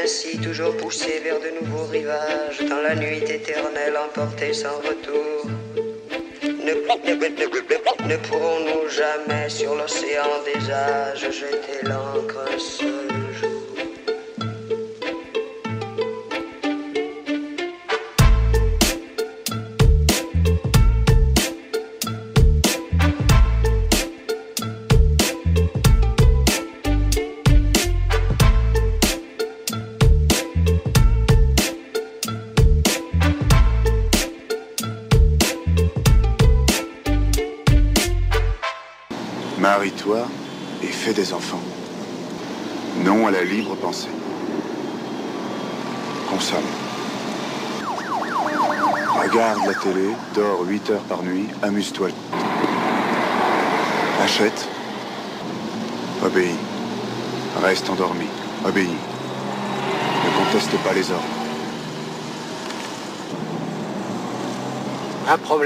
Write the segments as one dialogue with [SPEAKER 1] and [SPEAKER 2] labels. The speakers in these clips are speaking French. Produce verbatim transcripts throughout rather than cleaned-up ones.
[SPEAKER 1] ainsi toujours poussés vers de nouveaux rivages, dans la nuit éternelle emportés sans retour. Ne, ne, ne, ne pourrons-nous jamais sur l'océan des âges jeter l'ancre un seul jour?
[SPEAKER 2] Marie-toi et fais des enfants. Non à la libre pensée. Consomme. Regarde la télé, dors huit heures par nuit, amuse-toi. Achète. Obéis. Reste endormi. Obéis. Ne conteste pas les ordres.
[SPEAKER 3] Un problème ?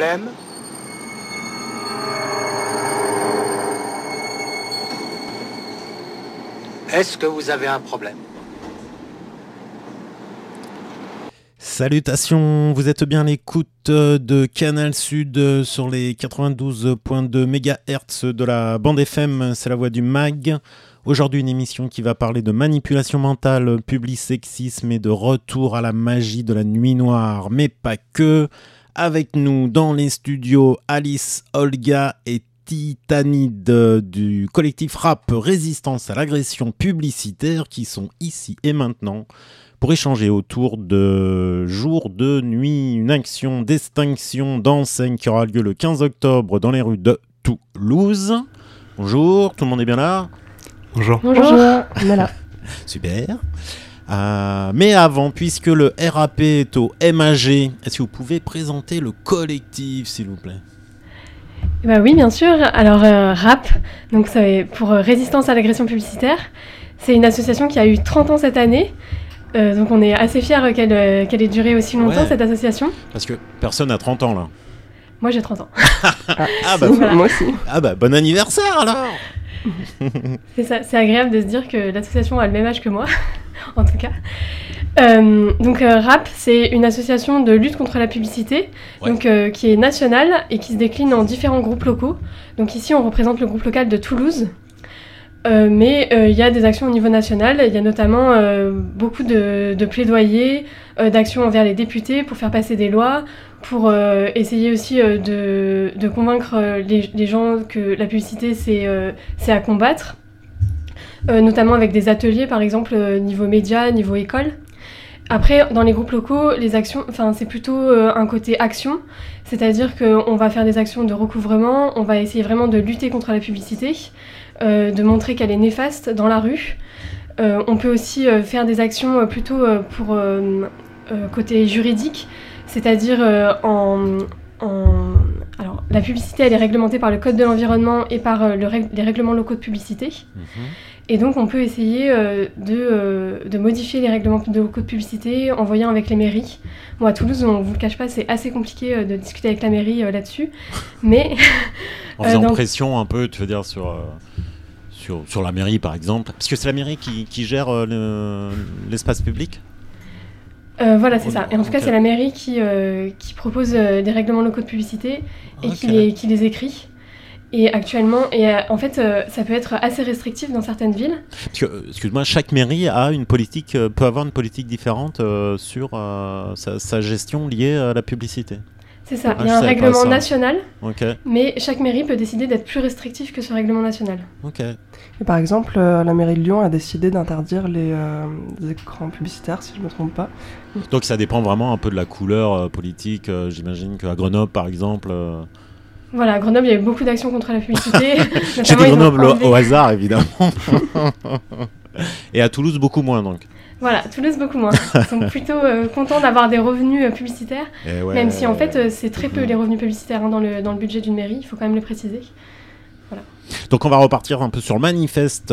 [SPEAKER 3] Est-ce que vous avez un problème ?
[SPEAKER 4] Salutations, vous êtes bien à l'écoute de Canal Sud sur les quatre-vingt-douze virgule deux mégahertz de la bande F M, c'est la voix du mag. Aujourd'hui une émission qui va parler de manipulation mentale, public-sexisme et de retour à la magie de la nuit noire, mais pas que. Avec nous dans les studios, Alice, Olga et Titanide du collectif Rap Résistance à l'agression publicitaire qui sont ici et maintenant pour échanger autour de Jour de nuit, une action d'extinction d'enseigne qui aura lieu le quinze octobre dans les rues de Toulouse. Bonjour, tout le monde est bien là ?
[SPEAKER 5] Bonjour.
[SPEAKER 6] Bonjour, on est là.
[SPEAKER 4] Super. Euh, mais avant, puisque le R A P est au M A G, est-ce que vous pouvez présenter le collectif, s'il vous plaît ?
[SPEAKER 6] Bah oui, bien sûr. Alors, euh, R A P, donc c'est pour euh, Résistance à l'agression publicitaire. C'est une association qui a eu trente ans cette année. Euh, donc, on est assez fiers qu'elle, euh, qu'elle ait duré aussi longtemps, ouais. Cette association.
[SPEAKER 4] Parce que personne n'a trente ans, là.
[SPEAKER 6] Moi, j'ai trente ans.
[SPEAKER 4] ah, ah, bah,
[SPEAKER 6] voilà.
[SPEAKER 5] Moi aussi.
[SPEAKER 4] Ah bah, bon anniversaire, alors.
[SPEAKER 6] C'est ça, c'est agréable de se dire que l'association a le même âge que moi, en tout cas. Euh, donc euh, R A P, c'est une association de lutte contre la publicité, ouais. donc, euh, qui est nationale et qui se décline en différents groupes locaux. Donc ici, on représente le groupe local de Toulouse, euh, mais il euh, y a des actions au niveau national. Il y a notamment euh, beaucoup de, de plaidoyers, euh, d'actions envers les députés pour faire passer des lois, pour euh, essayer aussi euh, de, de convaincre euh, les, les gens que la publicité, c'est, euh, c'est à combattre, euh, notamment avec des ateliers, par exemple, euh, niveau médias, niveau école. Après, dans les groupes locaux, les actions, enfin, c'est plutôt euh, un côté action, c'est-à-dire qu'on va faire des actions de recouvrement, on va essayer vraiment de lutter contre la publicité, euh, de montrer qu'elle est néfaste dans la rue. Euh, on peut aussi euh, faire des actions euh, plutôt euh, pour euh, euh, côté juridique, c'est-à-dire euh, en, en... Alors, la publicité, elle est réglementée par le Code de l'environnement et par euh, le règ- les règlements locaux de publicité. Mmh. Et donc, on peut essayer euh, de, euh, de modifier les règlements de locaux de publicité en voyant avec les mairies. Bon, à Toulouse, on ne vous le cache pas, c'est assez compliqué euh, de discuter avec la mairie euh, là-dessus. Mais...
[SPEAKER 4] en faisant
[SPEAKER 6] euh, dans...
[SPEAKER 4] pression un peu, tu veux dire, sur, euh, sur, sur la mairie, par exemple. Parce que c'est la mairie qui, qui gère euh, le, l'espace public ?
[SPEAKER 6] Euh, voilà, c'est oh, ça. Et en tout okay. cas, c'est la mairie qui, euh, qui propose euh, des règlements locaux de publicité et okay. qui, les, qui les écrit. Et actuellement, et euh, en fait, euh, ça peut être assez restrictif dans certaines villes.
[SPEAKER 4] Parce que, euh, excuse-moi, chaque mairie a une politique, euh, peut avoir une politique différente euh, sur euh, sa, sa gestion liée à la publicité.
[SPEAKER 6] C'est ça. Ah, il y a un règlement national, okay. mais chaque mairie peut décider d'être plus restrictif que ce règlement national.
[SPEAKER 4] Ok.
[SPEAKER 5] Et par exemple, euh, la mairie de Lyon a décidé d'interdire les, euh, les écrans publicitaires, si je ne me trompe pas.
[SPEAKER 4] Donc ça dépend vraiment un peu de la couleur euh, politique. Euh, j'imagine qu'à Grenoble, par exemple... Euh...
[SPEAKER 6] Voilà, à Grenoble, il y a eu beaucoup d'actions contre la publicité.
[SPEAKER 4] J'ai dit Grenoble au, au hasard, évidemment. Et à Toulouse, beaucoup moins, donc.
[SPEAKER 6] Voilà, Toulouse, beaucoup moins. Ils sont plutôt euh, contents d'avoir des revenus euh, publicitaires, ouais, même si, en fait, euh, c'est très peu les revenus publicitaires hein, dans, le, dans le budget d'une mairie, il faut quand même le préciser. Voilà.
[SPEAKER 4] Donc on va repartir un peu sur le manifeste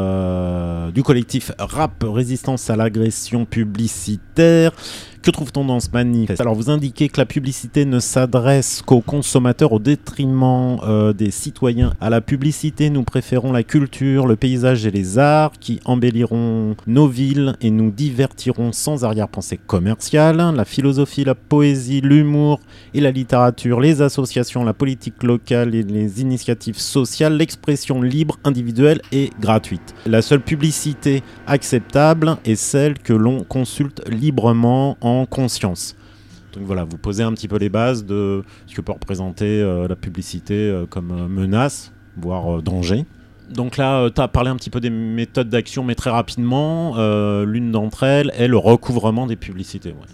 [SPEAKER 4] euh, du collectif Rap Résistance à l'agression publicitaire. Que trouve-t-on dans ce manifeste ? Alors vous indiquez que la publicité ne s'adresse qu'aux consommateurs au détriment euh, des citoyens. À la publicité, nous préférons la culture, le paysage et les arts qui embelliront nos villes et nous divertiront sans arrière-pensée commerciale. La philosophie, la poésie, l'humour et la littérature, les associations, la politique locale et les initiatives sociales, l'expression libre, individuelle et gratuite. La seule publicité acceptable est celle que l'on consulte librement en conscience. Donc voilà, vous posez un petit peu les bases de ce que peut représenter euh, la publicité euh, comme euh, menace, voire euh, danger. Donc là, euh, tu as parlé un petit peu des méthodes d'action, mais très rapidement, euh, l'une d'entre elles est le recouvrement des publicités. Ouais.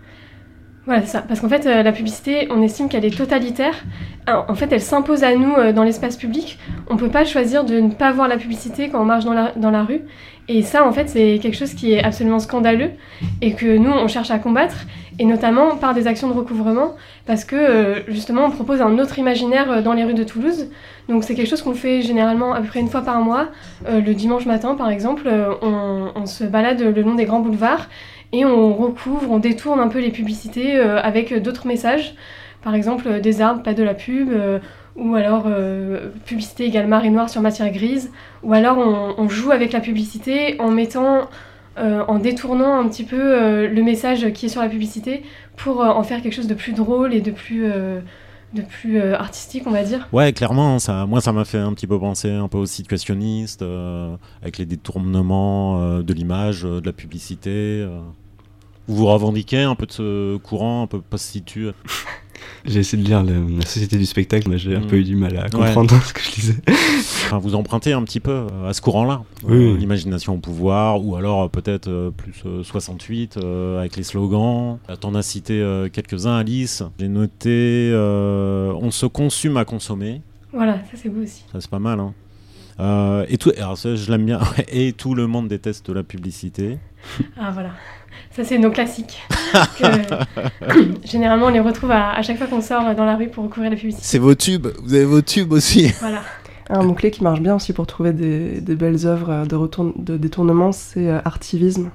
[SPEAKER 6] Voilà, c'est ça. Parce qu'en fait, euh, la publicité, on estime qu'elle est totalitaire. Alors, en fait, elle s'impose à nous euh, dans l'espace public. On ne peut pas choisir de ne pas voir la publicité quand on marche dans la, dans la rue. Et ça, en fait, c'est quelque chose qui est absolument scandaleux et que nous, on cherche à combattre, et notamment par des actions de recouvrement, parce que, euh, justement, on propose un autre imaginaire dans les rues de Toulouse. Donc, c'est quelque chose qu'on fait généralement à peu près une fois par mois. Euh, le dimanche matin, par exemple, euh, on, on se balade le long des grands boulevards et on recouvre, on détourne un peu les publicités euh, avec d'autres messages. Par exemple, euh, des arbres, pas de la pub, euh, ou alors euh, publicité égale marée noire sur matière grise, ou alors on, on joue avec la publicité en mettant, euh, en détournant un petit peu euh, le message qui est sur la publicité pour euh, en faire quelque chose de plus drôle et de plus, euh, de plus euh, artistique, on va dire.
[SPEAKER 4] Ouais, clairement, ça, moi ça m'a fait un petit peu penser un peu aux situationnistes, euh, avec les détournements euh, de l'image, euh, de la publicité. Euh. Vous vous revendiquez un peu de ce courant, un peu post-situ?
[SPEAKER 7] J'ai essayé de lire le, la Société du spectacle, mais j'ai mmh. un peu eu du mal à comprendre ouais. ce que je lisais.
[SPEAKER 4] Enfin, vous empruntez un petit peu à ce courant-là,
[SPEAKER 7] oui,
[SPEAKER 4] euh,
[SPEAKER 7] oui.
[SPEAKER 4] l'imagination au pouvoir, ou alors peut-être euh, plus euh, soixante-huit euh, avec les slogans. T'en as cité euh, quelques-uns, Alice. J'ai noté euh, on se consume à consommer.
[SPEAKER 6] Voilà, ça c'est beau aussi.
[SPEAKER 4] Ça c'est pas mal, hein. Euh, et tout, alors ça, je l'aime bien. Et tout le monde déteste la publicité.
[SPEAKER 6] Ah voilà. Ça, c'est nos classiques. que, généralement, on les retrouve à, à chaque fois qu'on sort dans la rue pour recouvrir la publicité.
[SPEAKER 4] C'est vos tubes. Vous avez vos tubes aussi.
[SPEAKER 6] Voilà.
[SPEAKER 5] Un mot-clé qui marche bien aussi pour trouver des, des belles œuvres de, retourne, de détournement, c'est euh, artivisme.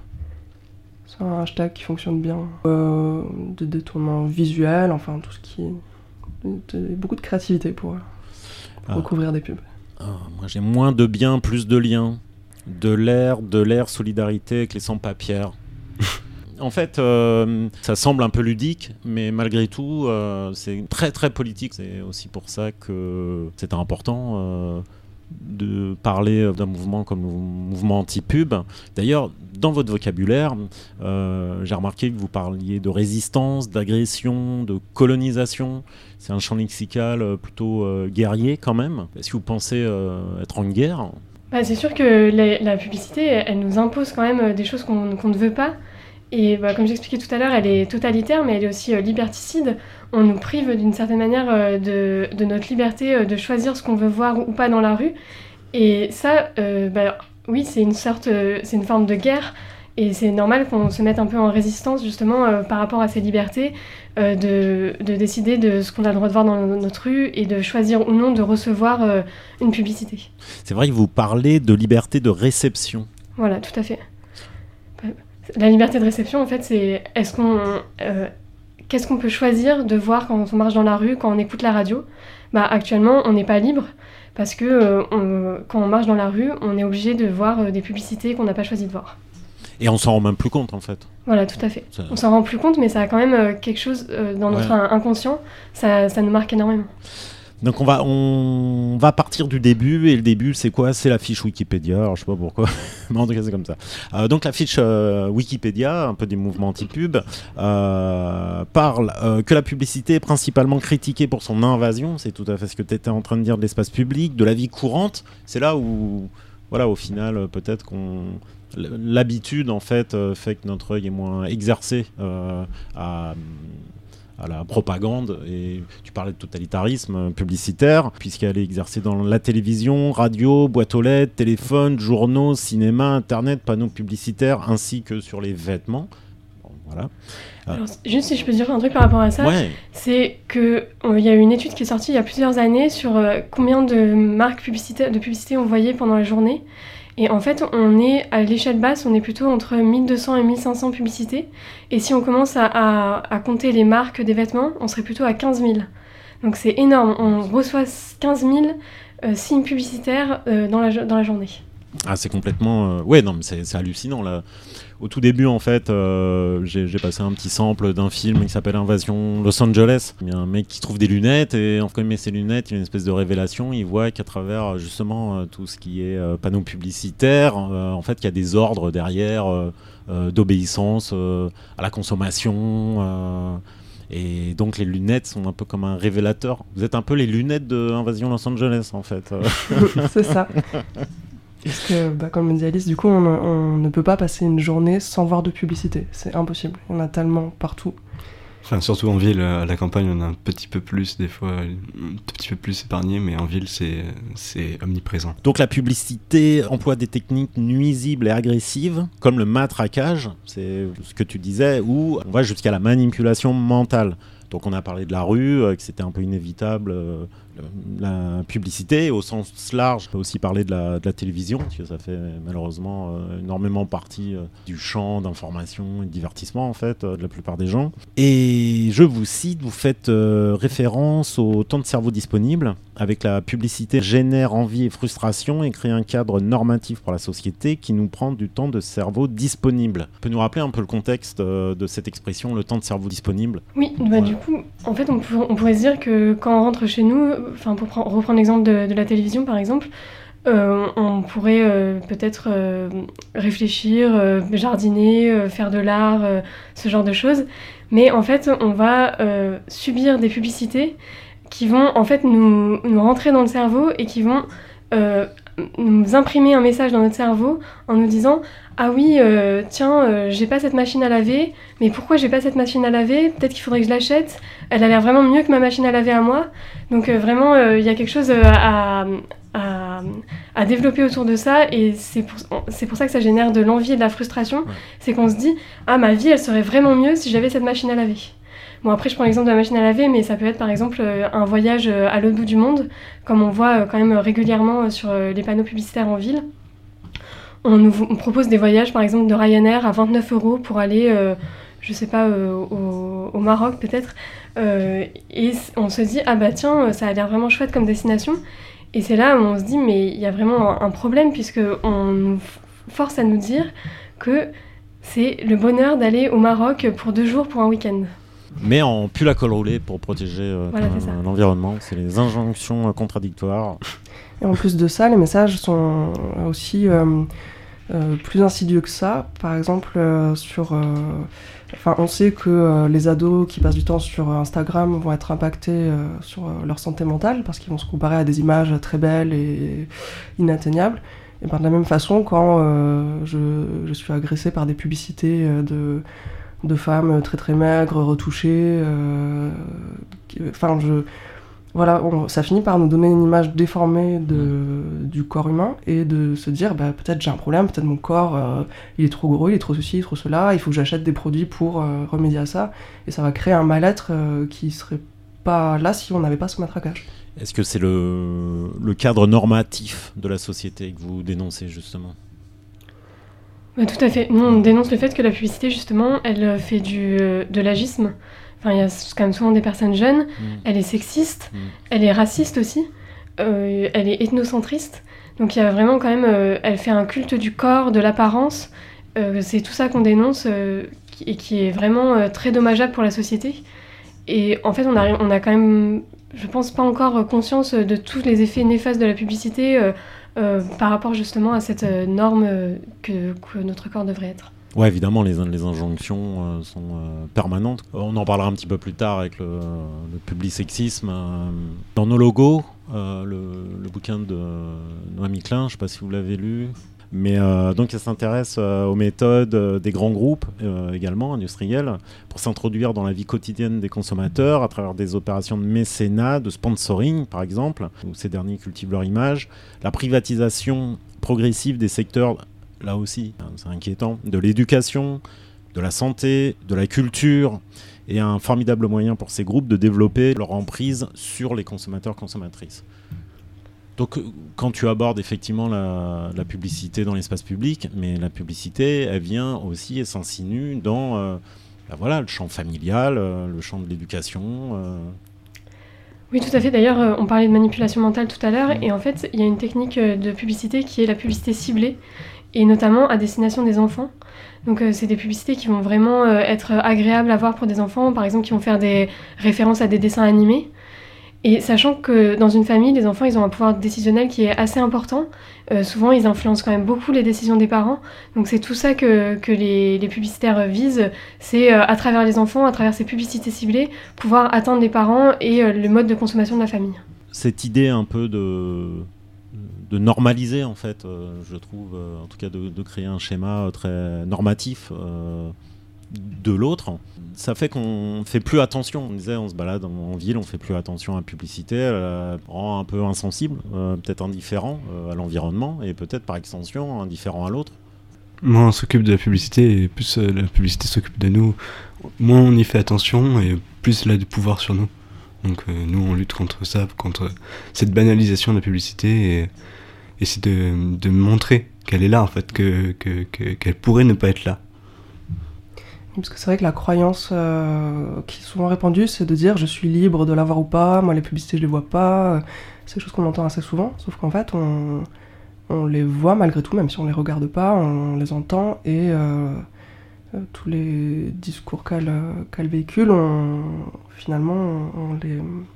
[SPEAKER 5] C'est un hashtag qui fonctionne bien. Euh, de détournement visuel, enfin tout ce qui... De, de, beaucoup de créativité pour, pour ah. recouvrir des pubs.
[SPEAKER 4] Ah, moi, j'ai moins de biens, plus de liens. De l'air, de l'air, solidarité avec les sans-papiers. En fait, euh, ça semble un peu ludique, mais malgré tout, euh, c'est très très politique. C'est aussi pour ça que c'est important euh, de parler d'un mouvement comme le mouvement anti-pub. D'ailleurs, dans votre vocabulaire, euh, j'ai remarqué que vous parliez de résistance, d'agression, de colonisation. C'est un champ lexical plutôt euh, guerrier quand même. Est-ce que vous pensez euh, être en guerre ?
[SPEAKER 6] Bah, c'est sûr que les, la publicité, elle nous impose quand même des choses qu'on, qu'on ne veut pas. Et bah, comme j'expliquais tout à l'heure, elle est totalitaire, mais elle est aussi euh, liberticide. On nous prive d'une certaine manière euh, de, de notre liberté euh, de choisir ce qu'on veut voir ou pas dans la rue. Et ça, euh, bah, oui, c'est une sorte, euh, c'est une forme de guerre. Et c'est normal qu'on se mette un peu en résistance justement euh, par rapport à ces libertés, euh, de, de décider de ce qu'on a le droit de voir dans notre rue et de choisir ou non de recevoir euh, une publicité.
[SPEAKER 4] C'est vrai que vous parlez de liberté de réception.
[SPEAKER 6] Voilà, tout à fait. La liberté de réception, en fait, c'est est-ce qu'on, euh, qu'est-ce qu'on peut choisir de voir quand on marche dans la rue, quand on écoute la radio ? Bah, actuellement, on n'est pas libre parce que euh, on, quand on marche dans la rue, on est obligé de voir euh, des publicités qu'on n'a pas choisi de voir.
[SPEAKER 4] Et on s'en rend même plus compte, en fait.
[SPEAKER 6] Voilà, tout à fait.
[SPEAKER 4] Ça...
[SPEAKER 6] On s'en rend plus compte, mais ça a quand même euh, quelque chose euh, dans notre ouais. inconscient. Ça, ça nous marque énormément.
[SPEAKER 4] Donc on va, on va partir du début, et le début c'est quoi ? C'est la fiche Wikipédia, alors je sais pas pourquoi, mais en tout cas c'est comme ça. Euh, donc la fiche euh, Wikipédia, un peu des mouvements anti-pub, euh, parle euh, que la publicité est principalement critiquée pour son invasion, c'est tout à fait ce que tu étais en train de dire, de l'espace public, de la vie courante. C'est là où, voilà, au final peut-être qu'on... L'habitude en fait euh, fait que notre œil est moins exercé euh, à... à la propagande, et tu parlais de totalitarisme publicitaire, puisqu'elle est exercée dans la télévision, radio, boîte aux lettres, téléphone, journaux, cinéma, internet, panneaux publicitaires, ainsi que sur les vêtements. Voilà.
[SPEAKER 6] Alors, juste si je peux dire un truc par rapport à ça,
[SPEAKER 4] ouais.
[SPEAKER 6] c'est qu'il euh, y a une étude qui est sortie il y a plusieurs années sur euh, combien de marques publicitaires, de publicité on voyait pendant la journée. Et en fait, on est à l'échelle basse, on est plutôt entre mille deux cents et mille cinq cents publicités. Et si on commence à, à, à compter les marques des vêtements, on serait plutôt à quinze mille. Donc c'est énorme, on reçoit quinze mille euh, signes publicitaires euh, dans, la, dans la journée.
[SPEAKER 4] Ah, c'est complètement... Euh... Ouais, non, mais c'est, c'est hallucinant, là. Au tout début, en fait, euh, j'ai, j'ai passé un petit sample d'un film qui s'appelle Invasion Los Angeles. Il y a un mec qui trouve des lunettes et quand il met ses lunettes, il y a une espèce de révélation. Il voit qu'à travers, justement, euh, tout ce qui est euh, panneaux publicitaires, euh, en fait, il y a des ordres derrière euh, euh, d'obéissance euh, à la consommation. Euh, et donc, les lunettes sont un peu comme un révélateur. Vous êtes un peu les lunettes de Invasion Los Angeles, en fait.
[SPEAKER 5] C'est ça. Parce que, bah, comme le dit Alice, du coup, on, on ne peut pas passer une journée sans voir de publicité. C'est impossible. Il y en a tellement partout.
[SPEAKER 7] Enfin, surtout en ville, à la campagne, on a un petit peu plus, des fois, un tout petit peu plus épargné, mais en ville, c'est, c'est omniprésent.
[SPEAKER 4] Donc la publicité emploie des techniques nuisibles et agressives, comme le matraquage, c'est ce que tu disais, où on va jusqu'à la manipulation mentale. Donc on a parlé de la rue, euh, que c'était un peu inévitable, euh, la publicité au sens large. On peut aussi parler de la, de la télévision, parce que ça fait malheureusement euh, énormément partie euh, du champ d'information et de divertissement en fait, euh, de la plupart des gens. Et je vous cite, vous faites euh, référence au temps de cerveau disponible. Avec la publicité génère envie et frustration et crée un cadre normatif pour la société qui nous prend du temps de cerveau disponible. Tu peux nous rappeler un peu le contexte euh, de cette expression, le temps de cerveau disponible ?
[SPEAKER 6] Oui, bah ouais. Du coup, en fait, on, pour, on pourrait se dire que quand on rentre chez nous, enfin pour pre- reprendre l'exemple de, de la télévision par exemple, euh, on pourrait euh, peut-être euh, réfléchir, euh, jardiner, euh, faire de l'art, euh, ce genre de choses. Mais en fait, on va euh, subir des publicités qui vont en fait nous, nous rentrer dans le cerveau et qui vont euh, nous imprimer un message dans notre cerveau en nous disant « Ah oui, euh, tiens, euh, j'ai pas cette machine à laver, mais pourquoi j'ai pas cette machine à laver ? Peut-être qu'il faudrait que je l'achète. Elle a l'air vraiment mieux que ma machine à laver à moi. » Donc euh, vraiment, il euh, y a quelque chose à, à, à développer autour de ça et c'est pour, c'est pour ça que ça génère de l'envie et de la frustration. Ouais. C'est qu'on se dit « Ah, ma vie, elle serait vraiment mieux si j'avais cette machine à laver. » Bon, après, je prends l'exemple de la machine à laver, mais ça peut être par exemple euh, un voyage euh, à l'autre bout du monde, comme on voit euh, quand même régulièrement euh, sur euh, les panneaux publicitaires en ville. On nous on propose des voyages, par exemple, de Ryanair à vingt-neuf euros pour aller, euh, je sais pas, euh, au, au Maroc peut-être. Euh, et on se dit, ah bah tiens, ça a l'air vraiment chouette comme destination. Et c'est là où on se dit, mais il y a vraiment un problème, puisqu'on nous force à nous dire que c'est le bonheur d'aller au Maroc pour deux jours pour un week-end.
[SPEAKER 4] Mais en pull à col roulé pour protéger euh,
[SPEAKER 6] voilà,
[SPEAKER 4] euh, l'environnement. C'est les injonctions euh, contradictoires.
[SPEAKER 5] Et en plus de ça, les messages sont aussi euh, euh, plus insidieux que ça. Par exemple, euh, sur, euh, enfin, on sait que euh, les ados qui passent du temps sur Instagram vont être impactés euh, sur euh, leur santé mentale parce qu'ils vont se comparer à des images très belles et inatteignables. Et ben, de la même façon, quand euh, je, je suis agressée par des publicités euh, de... de femmes très très maigres, retouchées, enfin euh, je... Voilà, on, ça finit par nous donner une image déformée de, mmh. du corps humain et de se dire, bah, peut-être j'ai un problème, peut-être mon corps, euh, il est trop gros, il est trop ceci, il est trop cela, il faut que j'achète des produits pour euh, remédier à ça. Et ça va créer un mal-être euh, qui serait pas là si on n'avait pas ce matraquage.
[SPEAKER 4] Est-ce que c'est le, le cadre normatif de la société que vous dénoncez justement ?
[SPEAKER 6] Bah, tout à fait. Nous, on dénonce le fait que la publicité, justement, elle fait du, euh, de l'agisme. Enfin, il y a quand même souvent des personnes jeunes. Mmh. Elle est sexiste, mmh. elle est raciste aussi, euh, elle est ethnocentriste. Donc il y a vraiment quand même... Euh, elle fait un culte du corps, de l'apparence. Euh, c'est tout ça qu'on dénonce euh, et qui est vraiment euh, très dommageable pour la société. Et en fait, on a, on a quand même, je pense, pas encore conscience de tous les effets néfastes de la publicité euh, Euh, par rapport justement à cette euh, norme euh, que, que notre corps devrait être.
[SPEAKER 4] Ouais, évidemment, les, les injonctions euh, sont euh, permanentes. On en parlera un petit peu plus tard avec le, le publicisexisme. Euh, dans nos logos, euh, le, le bouquin de Noémie Klein, je ne sais pas si vous l'avez lu, mais euh, donc elle s'intéresse euh, aux méthodes euh, des grands groupes, euh, également industriels, pour s'introduire dans la vie quotidienne des consommateurs à travers des opérations de mécénat, de sponsoring par exemple, où ces derniers cultivent leur image, la privatisation progressive des secteurs, là aussi, hein, c'est inquiétant, de l'éducation, de la santé, de la culture, et un formidable moyen pour ces groupes de développer leur emprise sur les consommateurs-consommatrices. Donc quand tu abordes effectivement la, la publicité dans l'espace public, mais la publicité, elle vient aussi et s'insinue dans euh, ben voilà, le champ familial, euh, le champ de l'éducation. Euh.
[SPEAKER 6] Oui, tout à fait. D'ailleurs, euh, on parlait de manipulation mentale tout à l'heure, et en fait, il y a une technique de publicité qui est la publicité ciblée, et notamment à destination des enfants. Donc euh, c'est des publicités qui vont vraiment euh, être agréables à voir pour des enfants, par exemple qui vont faire des références à des dessins animés. Et sachant que dans une famille, les enfants, ils ont un pouvoir décisionnel qui est assez important. Euh, souvent, ils influencent quand même beaucoup les décisions des parents. Donc c'est tout ça que, que les, les publicitaires visent. C'est euh, à travers les enfants, à travers ces publicités ciblées, pouvoir atteindre les parents et euh, le mode de consommation de la famille.
[SPEAKER 4] Cette idée un peu de... de normaliser en fait, euh, je trouve, euh, en tout cas de, de créer un schéma très normatif euh, de l'autre, ça fait qu'on fait plus attention. On disait, on se balade en, en ville, on fait plus attention à la publicité, elle euh, rend un peu insensible, euh, peut-être indifférent euh, à l'environnement et peut-être par extension indifférent à l'autre.
[SPEAKER 7] Moins on s'occupe de la publicité et plus euh, la publicité s'occupe de nous, moins on y fait attention et plus elle a du pouvoir sur nous. Donc euh, nous on lutte contre ça, contre cette banalisation de la publicité et Et c'est de, de montrer qu'elle est là, en fait, que, que, que, qu'elle pourrait ne pas être là.
[SPEAKER 5] Parce que c'est vrai que la croyance euh, qui est souvent répandue, c'est de dire « je suis libre de l'avoir ou pas, moi les publicités je les vois pas ». C'est quelque chose qu'on entend assez souvent, sauf qu'en fait on, on les voit malgré tout, même si on les regarde pas, on les entend, et euh, euh, tous les discours qu'elle, qu'elle véhicule, on, finalement on, on les...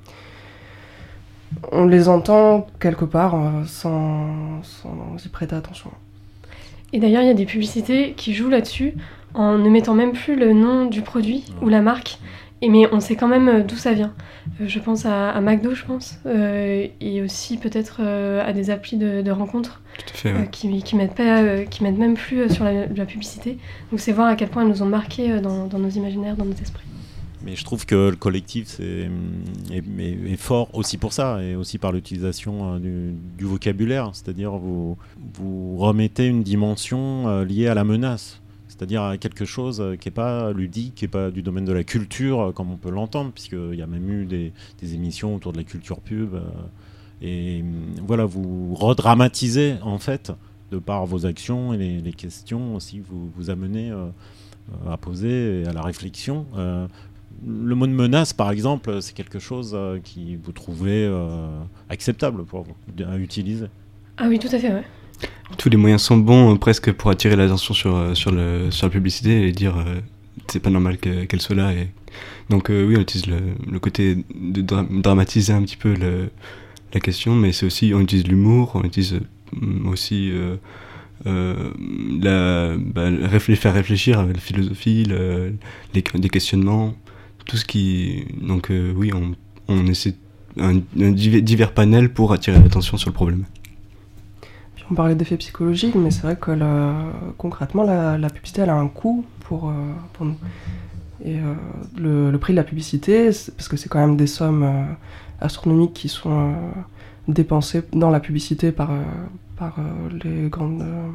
[SPEAKER 5] on les entend quelque part euh, sans, sans y prêter attention.
[SPEAKER 6] Et d'ailleurs, il y a des publicités qui jouent là-dessus en ne mettant même plus le nom du produit ou la marque, et mais on sait quand même d'où ça vient. Euh, je pense à, à McDo, je pense, euh, et aussi peut-être euh, à des applis de, de rencontres
[SPEAKER 7] Tout à fait, ouais.
[SPEAKER 6] euh, qui, qui mettent pas, euh, qui mettent même plus euh, sur la, la publicité. Donc c'est voir à quel point elles nous ont marqués euh, dans, dans nos imaginaires, dans nos esprits.
[SPEAKER 4] Mais je trouve que le collectif c'est, est, est, est fort aussi pour ça, et aussi par l'utilisation euh, du, du vocabulaire, c'est-à-dire vous, vous remettez une dimension euh, liée à la menace, c'est-à-dire à quelque chose euh, qui n'est pas ludique, qui n'est pas du domaine de la culture, euh, comme on peut l'entendre, puisqu'il y a même eu des, des émissions autour de la culture pub, euh, et voilà, vous redramatisez en fait, de par vos actions et les, les questions aussi que vous, vous amenez euh, à poser et à la réflexion. Euh, Le mot de menace, par exemple, c'est quelque chose euh, qui vous trouvez euh, acceptable pour vous, à utiliser.
[SPEAKER 6] Ah oui, tout à fait, ouais.
[SPEAKER 7] Tous les moyens sont bons euh, presque pour attirer l'attention sur, euh, sur, le, sur la publicité et dire euh, c'est pas normal que, qu'elle soit là. Et... Donc euh, oui, on utilise le, le côté de dra- dramatiser un petit peu le, la question, mais c'est aussi, on utilise l'humour, on utilise euh, aussi euh, euh, la, bah, réfl- faire réfléchir avec la philosophie, le, les, les questionnements. Tout ce qui... Donc euh, oui, on, on essaie un, un divers, divers panels pour attirer l'attention sur le problème.
[SPEAKER 5] Puis on parlait d'effets psychologiques, mais c'est vrai que la, concrètement, la, la publicité, elle a un coût pour, euh, pour nous. Et euh, le, le prix de la publicité, parce que c'est quand même des sommes euh, astronomiques qui sont euh, dépensées dans la publicité par, euh, par euh, les grandes... Euh,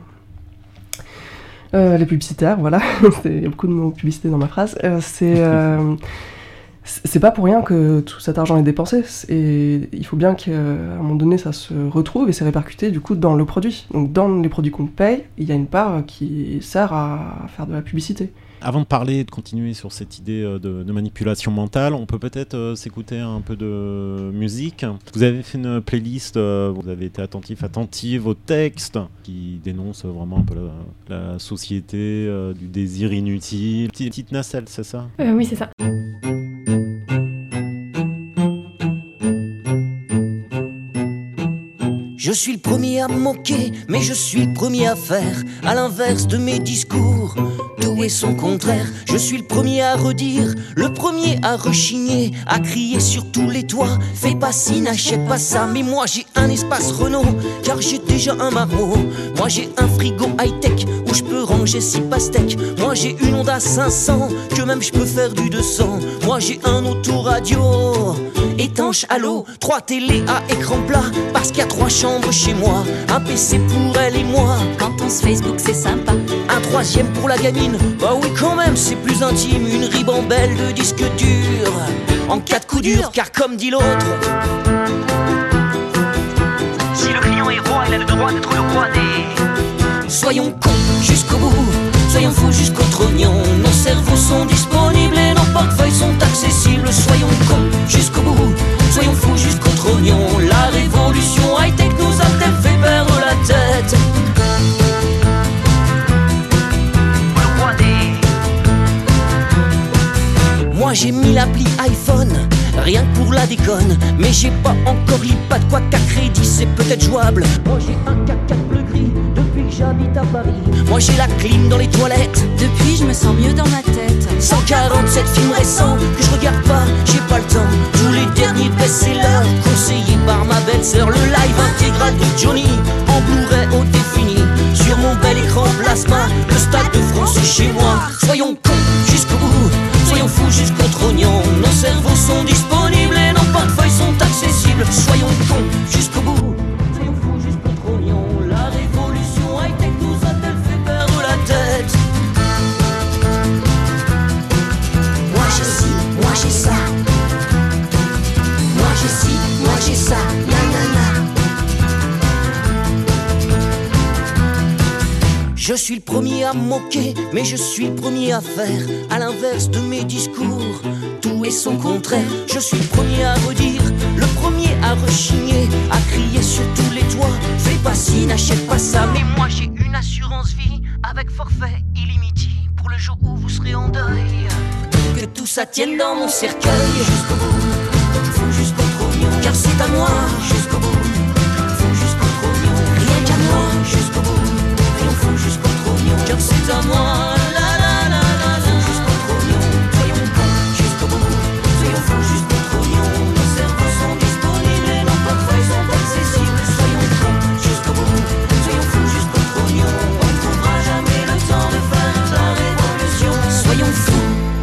[SPEAKER 5] Euh, les publicitaires, voilà, il y a beaucoup de mots publicité dans ma phrase, euh, c'est, euh, c'est pas pour rien que tout cet argent est dépensé, et il faut bien qu'à un moment donné ça se retrouve et c'est répercuté du coup dans le produit. Donc dans les produits qu'on paye, il y a une part qui sert à faire de la publicité.
[SPEAKER 4] Avant de parler, de continuer sur cette idée de, de manipulation mentale, on peut peut-être euh, s'écouter un peu de musique. Vous avez fait une playlist, euh, vous avez été attentif, attentive aux textes qui dénoncent vraiment un peu la, la société euh, du désir inutile. Petite, petite nacelle, c'est ça ?
[SPEAKER 6] euh, Oui, c'est ça.
[SPEAKER 8] Je suis le premier à me moquer, mais je suis le premier à faire, à l'inverse de mes discours, tout est son contraire. Je suis le premier à redire, le premier à rechigner, à crier sur tous les toits, fais pas ci, n'achète pas ça. Mais moi j'ai un espace Renault, car j'ai déjà un marmot. Moi j'ai un frigo high-tech, où je peux ranger six pastèques. Moi j'ai une Honda cinq cents, que même je peux faire du deux cents. Moi j'ai un autoradio étanche à l'eau, trois télés à écran plat, parce qu'il y a trois chambres chez moi, un P C pour elle et moi.
[SPEAKER 9] Quand on se Facebook c'est sympa,
[SPEAKER 8] un troisième pour la gamine. Bah oui quand même c'est plus intime, une ribambelle de disque dur en cas de coup dur, car comme dit l'autre, si le client est roi, il a le droit d'être le roi des... Soyons cons jusqu'au bout, soyons fous jusqu'au trognon. Nos cerveaux sont disponibles et nos portefeuilles sont accessibles. Soyons cons jusqu'au bout, soyons fous jusqu'au trognon. La révolution high-tech nous a-t-elle fait perdre la tête? Le roi des... Moi j'ai mis l'appli iPhone, rien que pour la déconne. Mais j'ai pas encore l'iPad, quoi qu'à crédit c'est peut-être jouable. Moi j'ai un quatre quatre bleu gris depuis que j'habite à Paris. Moi j'ai la clim dans les toilettes,
[SPEAKER 9] depuis je me sens mieux dans ma tête.
[SPEAKER 8] Cent quarante-sept films récents que je regarde pas, j'ai pas le temps. Tous les derniers best-sellers conseillés par ma belle-sœur. Le live intégral de Johnny en Blu-ray haute définie sur mon bel écran plasma. Le Stade de France est chez moi. Soyons cons jusqu'au bout, soyons fous jusqu'au trognon. Nos cerveaux sont disponibles et nos portefeuilles sont accessibles. Soyons cons jusqu'au bout, soyons fous jusqu'au trognon. La révolution high-tech nous a-t-elle fait perdre la tête? Moi j'ai ci, moi j'ai ça. Moi j'ai ci, moi j'ai ça. Nanana. Je suis le premier à me moquer, mais je suis le premier à faire. À l'inverse de mes discours, tout est son contraire. Je suis le premier à redire, le premier à rechigner, à crier sur tous les toits. Fais pas ci, n'achète pas ça. Mais moi j'ai une assurance vie avec forfait illimité pour le jour où vous serez en deuil. Que tout ça tienne dans mon cercueil. Jusqu'au bout, faut jusqu'au trognon, car c'est à moi. Jusqu'au bout, faut jusqu'au trognon, rien qu'à moi. Jusqu'au bout, faut jusqu'au trognon, car c'est à moi. La la la la la. Jusqu'au trognon, soyons cons jusqu'au bout, soyons fous jusqu'au trognon. Nos cerveaux sont disponibles et nos portefeuilles sont accessibles. Soyons cons jusqu'au bout, soyons fous jusqu'au trognon. On trouvera jamais le temps de faire la révolution. Soyons fous.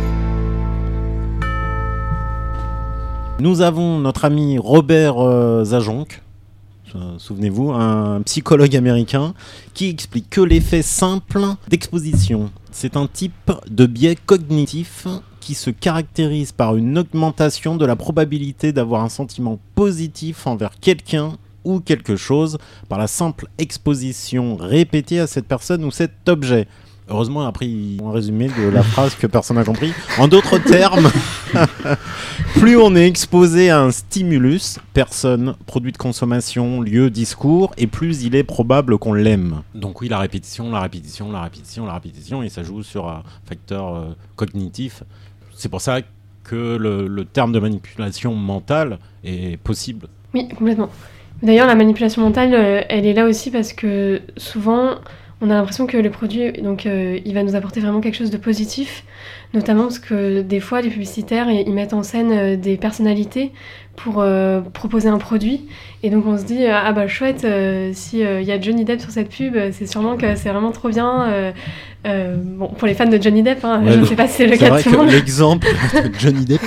[SPEAKER 4] Nous avons notre ami Robert euh, Zajonc, euh, souvenez-vous, un psychologue américain, qui explique que l'effet simple d'exposition, c'est un type de biais cognitif qui se caractérise par une augmentation de la probabilité d'avoir un sentiment positif envers quelqu'un ou quelque chose par la simple exposition répétée à cette personne ou cet objet. Heureusement, après, ils ont un résumé de la phrase que personne n'a compris. En d'autres termes, plus on est exposé à un stimulus, personne, produit de consommation, lieu, discours, et plus il est probable qu'on l'aime. Donc oui, la répétition, la répétition, la répétition, la répétition, et ça joue sur un facteur euh, cognitif. C'est pour ça que le, le terme de manipulation mentale est possible.
[SPEAKER 6] Oui, complètement. D'ailleurs, la manipulation mentale, euh, elle est là aussi parce que souvent... on a l'impression que le produit, donc, euh, il va nous apporter vraiment quelque chose de positif, notamment parce que des fois, les publicitaires, ils mettent en scène euh, des personnalités pour euh, proposer un produit. Et donc, on se dit, ah bah chouette, euh, s'il euh, y a Johnny Depp sur cette pub, c'est sûrement que c'est vraiment trop bien. Euh, euh, bon, pour les fans de Johnny Depp, hein, ouais, je ne sais pas si c'est le
[SPEAKER 4] c'est
[SPEAKER 6] cas
[SPEAKER 4] vrai
[SPEAKER 6] de tout le monde.
[SPEAKER 4] L'exemple de Johnny Depp.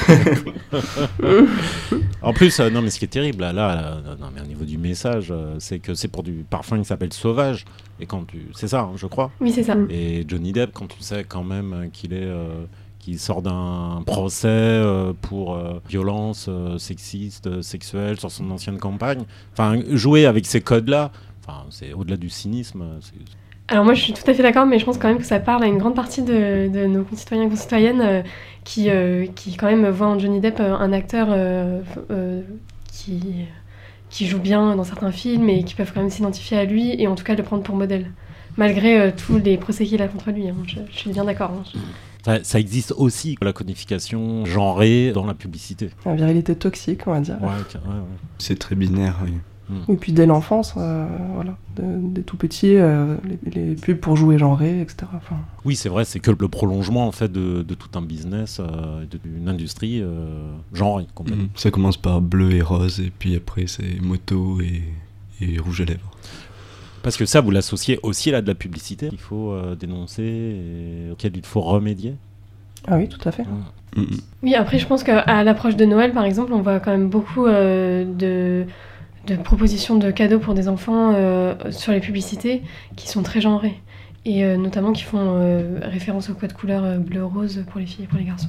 [SPEAKER 4] En plus, euh, non, mais ce qui est terrible, là, là, là non, mais au niveau du message, euh, c'est que c'est pour du parfum qui s'appelle Sauvage. Et quand tu... C'est ça, hein, je crois.
[SPEAKER 6] Oui, c'est ça.
[SPEAKER 4] Et Johnny Depp, quand tu sais quand même qu'il est... Euh, qu'il sort d'un procès euh, pour euh, violence euh, sexiste, euh, sexuelle sur son ancienne campagne. Enfin, jouer avec ces codes-là, enfin, c'est au-delà du cynisme. C'est...
[SPEAKER 6] Alors moi, je suis tout à fait d'accord, mais je pense quand même que ça parle à une grande partie de, de nos concitoyens et concitoyennes euh, qui, euh, qui quand même voient en Johnny Depp euh, un acteur euh, euh, qui, qui joue bien dans certains films et qui peuvent quand même s'identifier à lui et en tout cas le prendre pour modèle, malgré euh, tous les procès qu'il a contre lui. Hein. Je, je suis bien d'accord. Hein.
[SPEAKER 4] Ça, ça existe aussi, la codification genrée dans la publicité.
[SPEAKER 5] La virilité toxique, on va dire.
[SPEAKER 4] Ouais, ouais, ouais.
[SPEAKER 7] C'est très binaire, oui.
[SPEAKER 5] Et puis dès l'enfance, euh, voilà, de, des tout petits, euh, les, les pubs pour jouer genré, et cetera. Enfin...
[SPEAKER 4] Oui, c'est vrai, c'est que le prolongement en fait de, de tout un business, euh, d'une industrie euh, genrée complètement.
[SPEAKER 7] Mmh. Ça commence par bleu et rose, et puis après c'est moto et, et rouge à lèvres.
[SPEAKER 4] Parce que ça, vous l'associez aussi à de la publicité qu'il faut euh, dénoncer et auquel il faut remédier.
[SPEAKER 5] Ah oui, tout à fait.
[SPEAKER 7] Mmh.
[SPEAKER 6] Oui, après je pense qu'à l'approche de Noël, par exemple, on voit quand même beaucoup euh, de... de propositions de cadeaux pour des enfants euh, sur les publicités qui sont très genrées. et euh, notamment qui font euh, référence au code couleur euh, bleu-rose pour les filles et pour les garçons.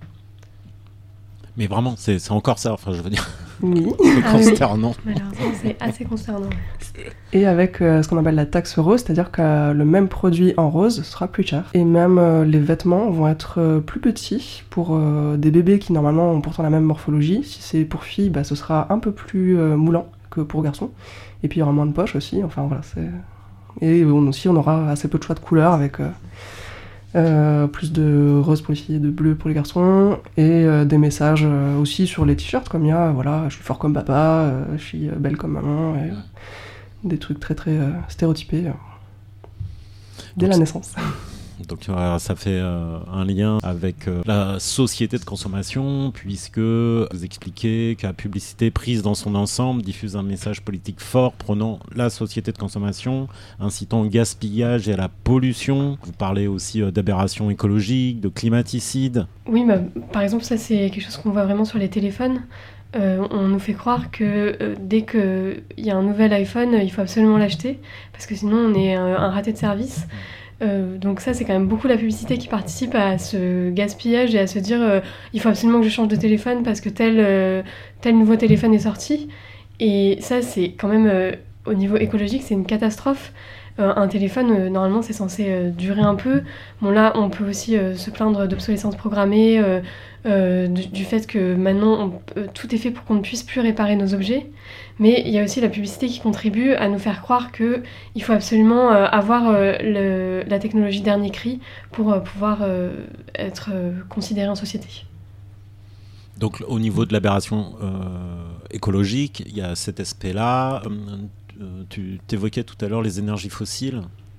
[SPEAKER 4] Mais vraiment, c'est, c'est encore ça, enfin je veux dire,
[SPEAKER 5] Oui.
[SPEAKER 4] c'est
[SPEAKER 6] Ah
[SPEAKER 4] consternant.
[SPEAKER 6] oui. Malheureusement, c'est assez consternant.
[SPEAKER 5] Et avec euh, ce qu'on appelle la taxe rose, c'est-à-dire que le même produit en rose sera plus cher. Et même euh, les vêtements vont être euh, plus petits pour euh, des bébés qui normalement ont pourtant la même morphologie. Si c'est pour filles, bah, ce sera un peu plus euh, moulant que pour garçons. Et puis il y aura moins de poches aussi, enfin voilà. C'est... Et on, aussi on aura assez peu de choix de couleurs avec... Euh, Euh, plus de rose pour les filles et de bleu pour les garçons, et euh, des messages euh, aussi sur les t-shirts, comme il y a, voilà, je suis fort comme papa, euh, je suis euh, belle comme maman, et euh, des trucs très très euh, stéréotypés euh, dès
[SPEAKER 4] Donc,
[SPEAKER 5] la naissance.
[SPEAKER 4] Donc euh, ça fait euh, un lien avec euh, la société de consommation, puisque vous expliquez que la publicité prise dans son ensemble diffuse un message politique fort prônant la société de consommation, incitant au gaspillage et à la pollution. Vous parlez aussi euh, d'aberrations écologiques, de climaticides.
[SPEAKER 6] Oui, bah, par exemple, ça c'est quelque chose qu'on voit vraiment sur les téléphones. Euh, on nous fait croire que euh, dès qu'il y a un nouvel iPhone, il faut absolument l'acheter, parce que sinon on est un, un raté de service. Euh, donc ça, c'est quand même beaucoup la publicité qui participe à ce gaspillage et à se dire euh, il faut absolument que je change de téléphone parce que tel, euh, tel nouveau téléphone est sorti. Et ça, c'est quand même, euh, au niveau écologique, c'est une catastrophe. Euh, un téléphone, euh, normalement, c'est censé euh, durer un peu. Bon, là, on peut aussi euh, se plaindre d'obsolescence programmée, euh, euh, du, du fait que maintenant, on, euh, tout est fait pour qu'on ne puisse plus réparer nos objets. Mais il y a aussi la publicité qui contribue à nous faire croire qu'il faut absolument euh, avoir euh, le, la technologie dernier cri pour euh, pouvoir euh, être euh, considéré en société.
[SPEAKER 4] Donc au niveau de l'aberration euh, écologique, il y a cet aspect-là. Euh, tu t'évoquais tout à l'heure les énergies fossiles.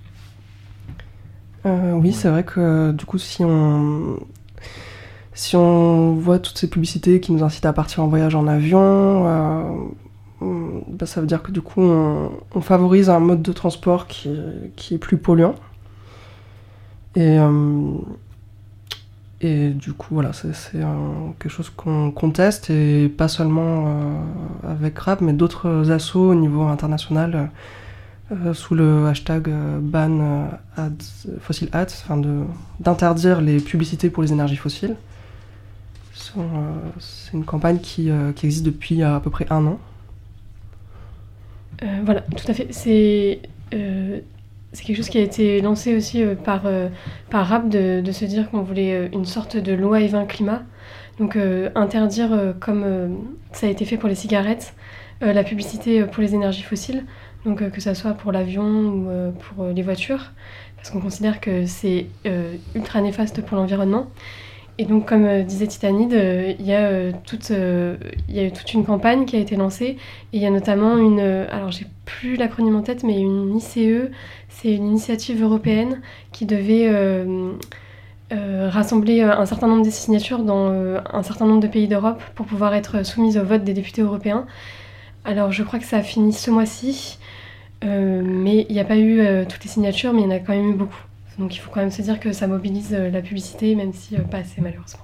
[SPEAKER 5] Euh, oui, c'est vrai que du coup, si on... si on voit toutes ces publicités qui nous incitent à partir en voyage en avion... Euh... Bah, ça veut dire que du coup on, on favorise un mode de transport qui, qui est plus polluant et, euh, et du coup voilà c'est, c'est un, quelque chose qu'on conteste, et pas seulement euh, avec Rap mais d'autres assos au niveau international euh, sous le hashtag euh, ban euh, ads, fossil ads, enfin de, d'interdire les publicités pour les énergies fossiles. C'est, euh, c'est une campagne qui, euh, qui existe depuis à peu près un an.
[SPEAKER 6] Euh, voilà, tout à fait. C'est, euh, c'est quelque chose qui a été lancé aussi euh, par, euh, par Rap, de, de se dire qu'on voulait euh, une sorte de loi E vingt climat. Donc euh, interdire, euh, comme euh, ça a été fait pour les cigarettes, euh, la publicité pour les énergies fossiles, donc euh, que ça soit pour l'avion ou euh, pour euh, les voitures, parce qu'on considère que c'est euh, ultra néfaste pour l'environnement. Et donc, comme euh, disait Titanide, euh, il y a euh, toute, euh, il y a eu toute une campagne qui a été lancée. Et il y a notamment une, euh, alors j'ai plus l'acronyme en tête, mais une I C E, c'est une initiative européenne qui devait euh, euh, rassembler un certain nombre de signatures dans euh, un certain nombre de pays d'Europe pour pouvoir être soumise au vote des députés européens. Alors, je crois que ça a fini ce mois-ci, euh, mais il n'y a pas eu euh, toutes les signatures, mais il y en a quand même eu beaucoup. Donc il faut quand même se dire que ça mobilise euh, la publicité, même si euh, pas assez malheureusement.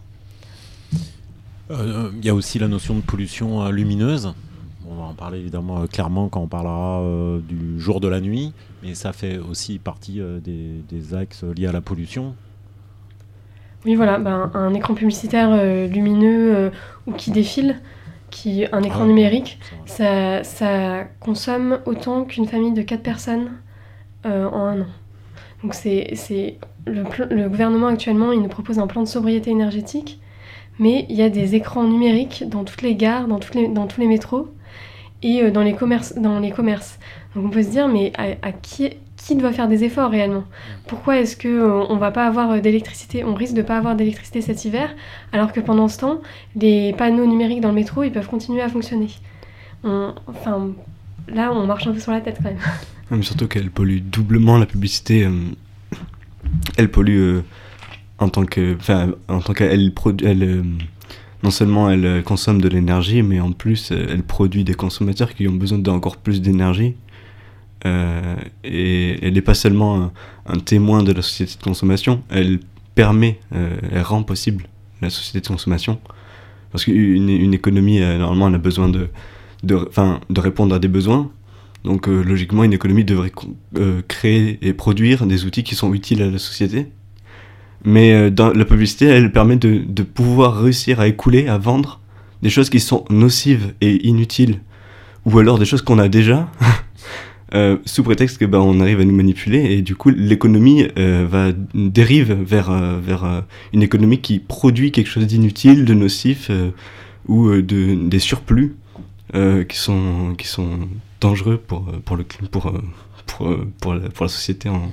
[SPEAKER 4] Il euh, y a aussi la notion de pollution euh, lumineuse. On va en parler évidemment euh, clairement quand on parlera euh, du jour de la nuit, mais ça fait aussi partie euh, des, des axes liés à la pollution.
[SPEAKER 6] Oui, voilà, ben, un écran publicitaire euh, lumineux euh, ou qui défile, qui, un écran ah, numérique, ça, ça consomme autant qu'une famille de quatre personnes euh, en un an. Donc c'est, c'est le, le gouvernement actuellement, il nous propose un plan de sobriété énergétique, mais il y a des écrans numériques dans toutes les gares, dans, toutes les, dans tous les métros et euh, dans, les commerces, dans les commerces. Donc on peut se dire, mais à, à qui, qui doit faire des efforts réellement ? Pourquoi est-ce qu'on euh, ne va pas avoir d'électricité ? On risque de ne pas avoir d'électricité cet hiver, alors que pendant ce temps, les panneaux numériques dans le métro, ils peuvent continuer à fonctionner. On, enfin, là, on marche un peu sur la tête quand même.
[SPEAKER 7] Mais surtout qu'elle pollue doublement, la publicité. Euh, elle pollue euh, en tant que, enfin, en tant qu'elle produit, elle, euh, non seulement elle consomme de l'énergie, mais en plus euh, elle produit des consommateurs qui ont besoin d'encore plus d'énergie. Euh, et elle n'est pas seulement un, un témoin de la société de consommation, elle permet, euh, elle rend possible la société de consommation. Parce qu'une une économie, euh, normalement, elle a besoin de, de, enfin, de répondre à des besoins. Donc euh, logiquement, une économie devrait euh, créer et produire des outils qui sont utiles à la société. Mais euh, dans la publicité, elle permet de, de pouvoir réussir à écouler, à vendre des choses qui sont nocives et inutiles, ou alors des choses qu'on a déjà, euh, sous prétexte que bah, on arrive à nous manipuler, et du coup l'économie euh, va dérive vers, euh, vers euh, une économie qui produit quelque chose d'inutile, de nocif, euh, ou euh, de, des surplus euh, qui, sont, qui sont dangereux pour, pour, le, pour, pour, pour, la, pour la société en,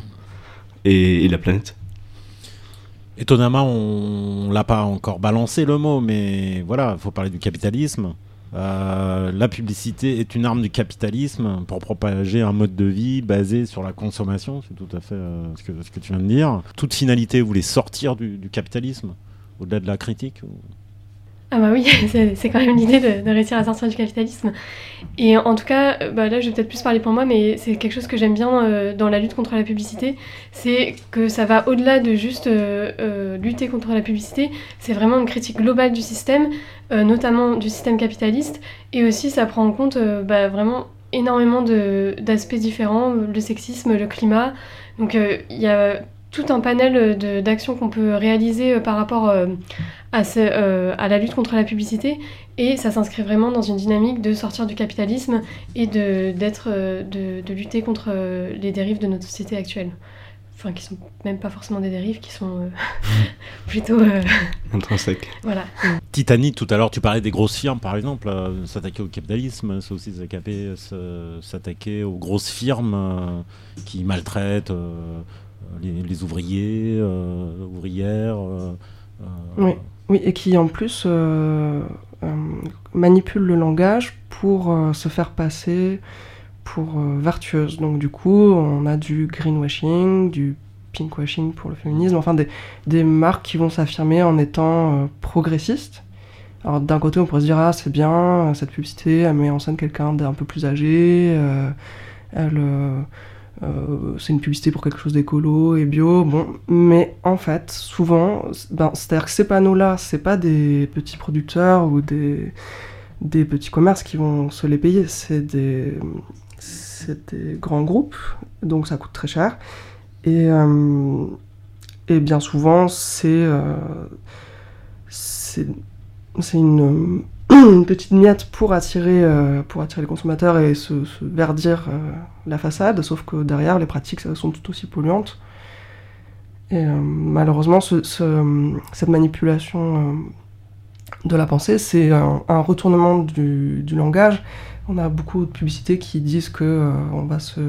[SPEAKER 7] et, et la planète.
[SPEAKER 4] Étonnamment, on ne l'a pas encore balancé le mot, mais voilà, il faut parler du capitalisme. Euh, la publicité est une arme du capitalisme pour propager un mode de vie basé sur la consommation, c'est tout à fait euh, ce, que, ce que tu viens de dire. Toute finalité voulait sortir du, du capitalisme, au-delà de la critique ou...
[SPEAKER 6] Ah bah oui, c'est, c'est quand même l'idée de, de réussir à sortir du capitalisme. Et en tout cas, bah là je vais peut-être plus parler pour moi, mais c'est quelque chose que j'aime bien euh, dans la lutte contre la publicité, c'est que ça va au-delà de juste euh, euh, lutter contre la publicité, c'est vraiment une critique globale du système, euh, notamment du système capitaliste, et aussi ça prend en compte euh, bah, vraiment énormément de, d'aspects différents, le sexisme, le climat, donc il euh, y a tout un panel de, d'actions qu'on peut réaliser euh, par rapport euh, à, ce, euh, à la lutte contre la publicité, et ça s'inscrit vraiment dans une dynamique de sortir du capitalisme et de, d'être, euh, de, de lutter contre euh, les dérives de notre société actuelle. Enfin, qui sont même pas forcément des dérives, qui sont euh, plutôt... Euh...
[SPEAKER 7] intrinsèques.
[SPEAKER 6] Voilà.
[SPEAKER 4] Titanic, tout à l'heure, tu parlais des grosses firmes, par exemple, euh, s'attaquer au capitalisme, c'est aussi s'attaquer, s'attaquer aux grosses firmes euh, qui maltraitent... Euh, Les, les ouvriers, euh, ouvrières. Euh, euh...
[SPEAKER 5] Oui. oui, et qui en plus euh, euh, manipulent le langage pour euh, se faire passer pour euh, vertueuse. Donc du coup, on a du greenwashing, du pinkwashing pour le féminisme, enfin des, des marques qui vont s'affirmer en étant euh, progressistes. Alors d'un côté, on pourrait se dire « Ah, c'est bien, cette publicité, elle met en scène quelqu'un d'un peu plus âgé, euh, elle... Euh, Euh, c'est une publicité pour quelque chose d'écolo et bio, bon, mais en fait, souvent, ben, c'est-à-dire que ces panneaux-là, c'est pas des petits producteurs ou des, des petits commerces qui vont se les payer, c'est des, c'est des grands groupes, donc ça coûte très cher, et, euh, et bien souvent, c'est, euh, c'est, c'est une... une petite miette pour attirer, euh, pour attirer les consommateurs et se, se verdir euh, la façade, sauf que derrière, les pratiques sont tout aussi polluantes. Et euh, malheureusement, ce, ce, cette manipulation euh, de la pensée, c'est un, un retournement du, du langage. On a beaucoup de publicités qui disent qu'on euh, va se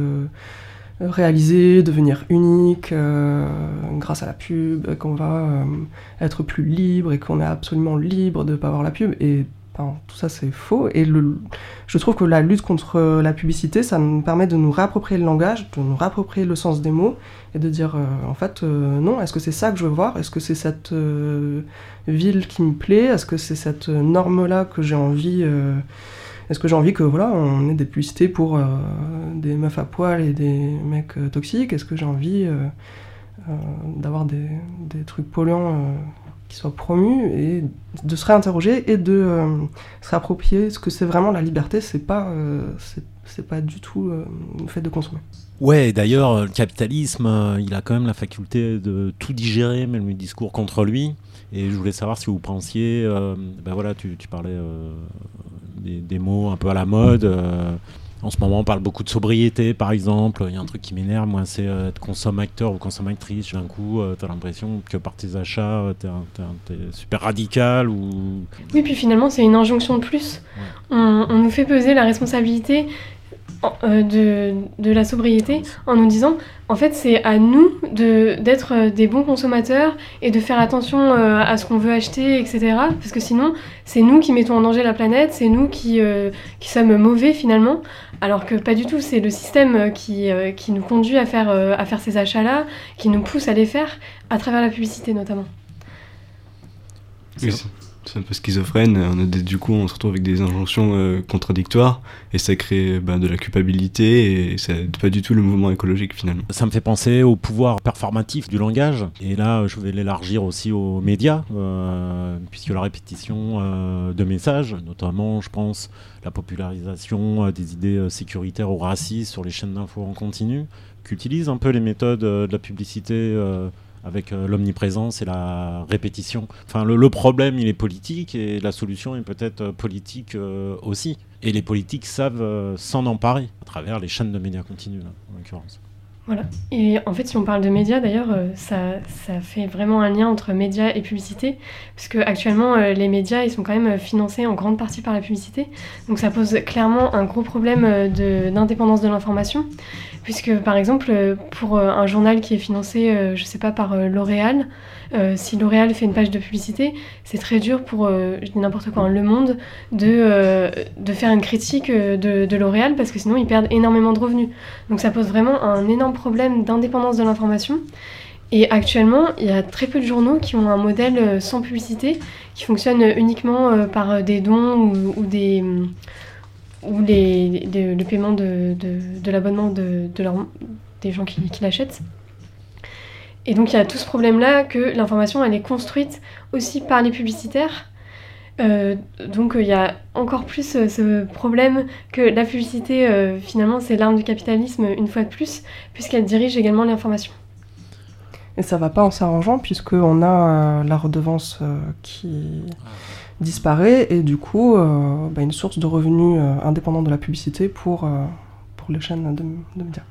[SPEAKER 5] réaliser, devenir unique euh, grâce à la pub, qu'on va euh, être plus libre et qu'on est absolument libre de ne pas avoir la pub. Et Enfin, tout ça c'est faux, et le, je trouve que la lutte contre la publicité, ça nous permet de nous réapproprier le langage, de nous réapproprier le sens des mots, et de dire, euh, en fait, euh, non, est-ce que c'est ça que je veux voir ? Est-ce que c'est cette euh, ville qui me plaît ? Est-ce que c'est cette norme-là que j'ai envie euh, Est-ce que j'ai envie que, voilà, on ait des publicités pour euh, des meufs à poil et des mecs euh, toxiques ? Est-ce que j'ai envie euh, euh, d'avoir des, des trucs polluants euh, qui soient promus, et de se réinterroger et de euh, se réapproprier ce que c'est vraiment la liberté, c'est pas, euh, c'est, c'est pas du tout euh, le fait de consommer.
[SPEAKER 4] Ouais, d'ailleurs, le capitalisme, euh, il a quand même la faculté de tout digérer, même le discours contre lui. Et je voulais savoir si vous pensiez, euh, ben voilà, tu, tu parlais euh, des, des mots un peu à la mode. Euh, en ce moment, on parle beaucoup de sobriété, par exemple. Il y a un truc qui m'énerve, moi, c'est euh, être consommateur ou consommatrice. D'un coup, euh, t'as l'impression que par tes achats, euh, t'es, un, t'es, un, t'es super radical ou...
[SPEAKER 6] Oui, puis finalement, c'est une injonction de plus. Ouais. On, on nous fait peser la responsabilité euh, de, de la sobriété en nous disant, en fait, c'est à nous de, d'être des bons consommateurs et de faire attention euh, à ce qu'on veut acheter, et cetera. Parce que sinon, c'est nous qui mettons en danger la planète, c'est nous qui, euh, qui sommes mauvais finalement. Alors que pas du tout, c'est le système qui, euh, qui nous conduit à faire, euh, à faire ces achats-là, qui nous pousse à les faire, à travers la publicité notamment.
[SPEAKER 7] Oui, c'est, C'est un peu schizophrène, on a des, du coup on se retrouve avec des injonctions euh, contradictoires et ça crée bah, de la culpabilité et c'est pas du tout le mouvement écologique finalement.
[SPEAKER 4] Ça me fait penser au pouvoir performatif du langage et là je vais l'élargir aussi aux médias euh, puisque la répétition euh, de messages, notamment je pense la popularisation euh, des idées euh, sécuritaires ou racistes sur les chaînes d'infos en continu, qu'utilisent un peu les méthodes euh, de la publicité euh, avec euh, l'omniprésence et la répétition. Enfin, le, le problème, il est politique et la solution est peut-être euh, politique euh, aussi. Et les politiques savent euh, s'en emparer à travers les chaînes de médias continus, là, en l'occurrence.
[SPEAKER 6] Voilà. Et en fait, si on parle de médias, d'ailleurs, euh, ça, ça fait vraiment un lien entre médias et publicité, puisque actuellement, euh, les médias, ils sont quand même financés en grande partie par la publicité. Donc ça pose clairement un gros problème euh, de, d'indépendance de l'information, puisque par exemple, euh, pour euh, un journal qui est financé, euh, je sais pas, par euh, L'Oréal, euh, si L'Oréal fait une page de publicité, c'est très dur pour, euh, je dis n'importe quoi, Le Monde, de, euh, de faire une critique euh, de, de L'Oréal, parce que sinon, ils perdent énormément de revenus. Donc ça pose vraiment un énorme problème d'indépendance de l'information. Et actuellement, il y a très peu de journaux qui ont un modèle euh, sans publicité, qui fonctionne uniquement euh, par des dons ou, ou des... ou les, les, le paiement de, de, de l'abonnement de, de leur, des gens qui, qui l'achètent. Et donc il y a tout ce problème-là que l'information elle est construite aussi par les publicitaires. Euh, donc il euh, y a encore plus euh, ce problème que la publicité, euh, finalement, c'est l'arme du capitalisme une fois de plus, puisqu'elle dirige également l'information.
[SPEAKER 5] Et ça va pas en s'arrangeant, puisqu'on a euh, la redevance euh, qui disparaît, et du coup, euh, bah, une source de revenus euh, indépendante de la publicité pour, euh, pour les chaînes de, de médias.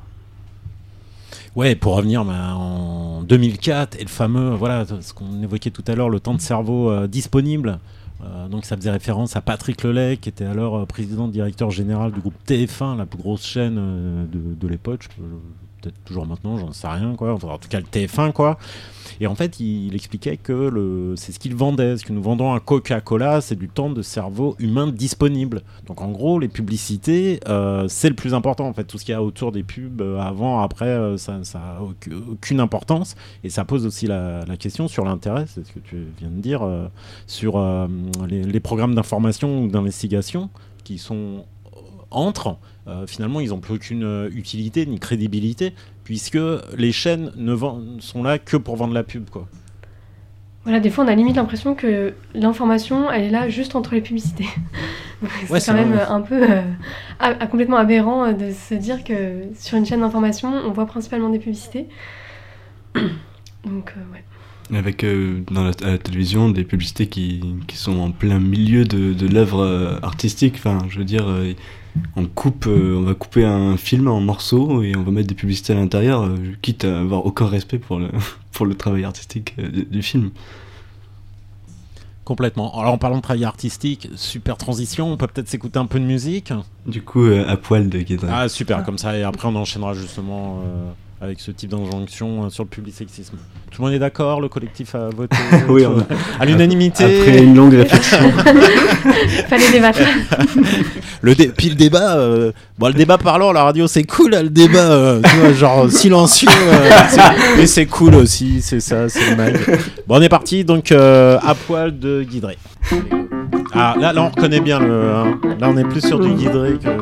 [SPEAKER 4] Ouais, pour revenir bah, en deux mille quatre, et le fameux, voilà, ce qu'on évoquait tout à l'heure, le temps de cerveau euh, disponible. Euh, donc ça faisait référence à Patrick Lelay, qui était alors euh, président directeur général du groupe T F un, la plus grosse chaîne euh, de, de l'époque, je peux, peut-être toujours maintenant, j'en sais rien, quoi. Enfin, en tout cas le T F un, quoi. Et en fait, il, il expliquait que le, c'est ce qu'il vendait, ce que nous vendons à Coca-Cola, c'est du temps de cerveau humain disponible. Donc en gros, les publicités, euh, c'est le plus important. En fait, tout ce qu'il y a autour des pubs, euh, avant, après, euh, ça n'a aucune importance. Et ça pose aussi la, la question sur l'intérêt, c'est ce que tu viens de dire, euh, sur euh, les, les programmes d'information ou d'investigation qui sont entre, euh, finalement, ils n'ont plus aucune euh, utilité ni crédibilité, puisque les chaînes ne vend- sont là que pour vendre la pub, quoi.
[SPEAKER 6] Voilà, des fois, on a limite l'impression que l'information, elle est là juste entre les publicités. c'est
[SPEAKER 4] Ouais,
[SPEAKER 6] quand
[SPEAKER 4] c'est
[SPEAKER 6] même
[SPEAKER 4] vrai.
[SPEAKER 6] un peu euh, à, à complètement aberrant de se dire que sur une chaîne d'information, on voit principalement des publicités. Donc, euh, ouais.
[SPEAKER 7] Avec euh, dans la, à la télévision des publicités qui, qui sont en plein milieu de, de l'œuvre euh, artistique. Enfin, je veux dire, euh, on coupe, euh, on va couper un film en morceaux et on va mettre des publicités à l'intérieur, euh, quitte à avoir aucun respect pour le pour le travail artistique euh, du, du film.
[SPEAKER 4] Complètement. Alors en parlant de travail artistique, super transition, on peut peut-être s'écouter un peu de musique.
[SPEAKER 7] Du coup, euh, à poil de Guédrin.
[SPEAKER 4] Ah super, comme ça, et après on enchaînera justement euh, avec ce type d'injonction euh, sur le public-sexisme. Tout le monde est d'accord? Le collectif a voté
[SPEAKER 7] Oui,
[SPEAKER 4] euh,
[SPEAKER 7] on a-
[SPEAKER 4] à l'unanimité.
[SPEAKER 7] Après une longue réflexion.
[SPEAKER 6] Fallait débattre.
[SPEAKER 4] Le dé- Puis le débat, euh, bon, le débat parlant, la radio c'est cool, là, le débat, euh, tu vois, genre silencieux, euh, c'est- mais c'est cool aussi, c'est ça, c'est le mag. Bon, on est parti, donc euh, à poil de Guidré. Ah, là, là on reconnaît bien le. Hein. Là on est plus sur du Guidré que.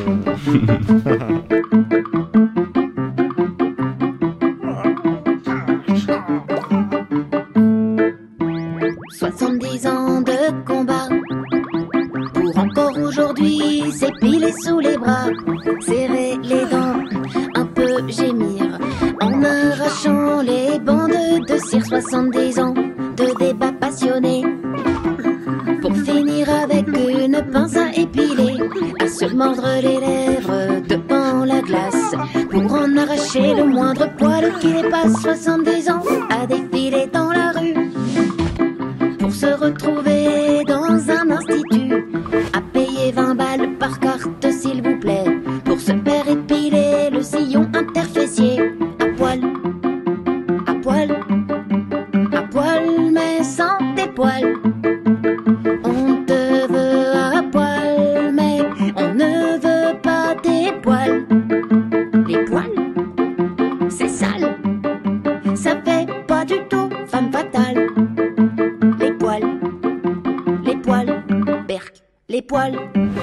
[SPEAKER 10] soixante-dix ans de combat pour encore aujourd'hui s'épiler sous les bras, serrer les dents, un peu gémir en arrachant les bandes de cire. Soixante-dix ans de débats passionnés pour finir avec une pince à épiler, à se mordre les lèvres devant la glace pour en arracher le moindre poil qui dépasse. Soixante-dix ans à défiler dans la rue pour se retrouver dans un institut, à payer vingt balles par carte s'il vous plaît, pour se faire épiler le sillon interfessier, à poil, à poil, à poil mais sans tes poils. On te veut à poil mais on ne veut pas tes poils. Les poils, c'est sale, ça fait pas du tout femme fatale. Les poils, les poils. poils.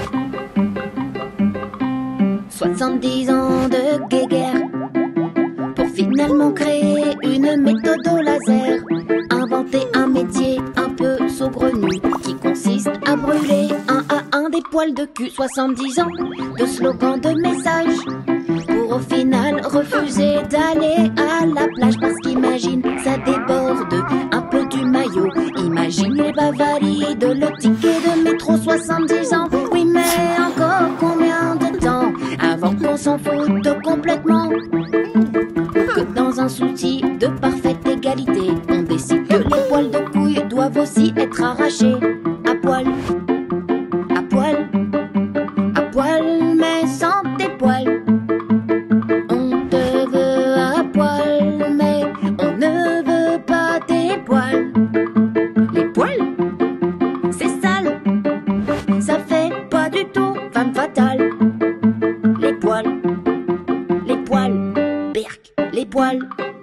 [SPEAKER 10] soixante-dix ans de guéguerre pour finalement créer une méthode au laser. Inventer un métier un peu saugrenu qui consiste à brûler un à un des poils de cul. soixante-dix ans de slogans, de messages pour au final refuser d'aller à la plage parce qu'imagine ça déborde un peu du maillot. Imagine les bavaries de le ticket de métro. soixante-dix ans, oui mais encore combien de temps avant qu'on s'en foute complètement, que dans un souci de parfaite égalité on décide que les poils de couille doivent aussi être arrachés à poil, à poil, à poil, mais sans tes poils. On te veut à poil, mais on ne veut pas tes poils. Les poils, c'est sale, ça fait pas du tout femme fatale. Les poils, les poils, berk, les poils.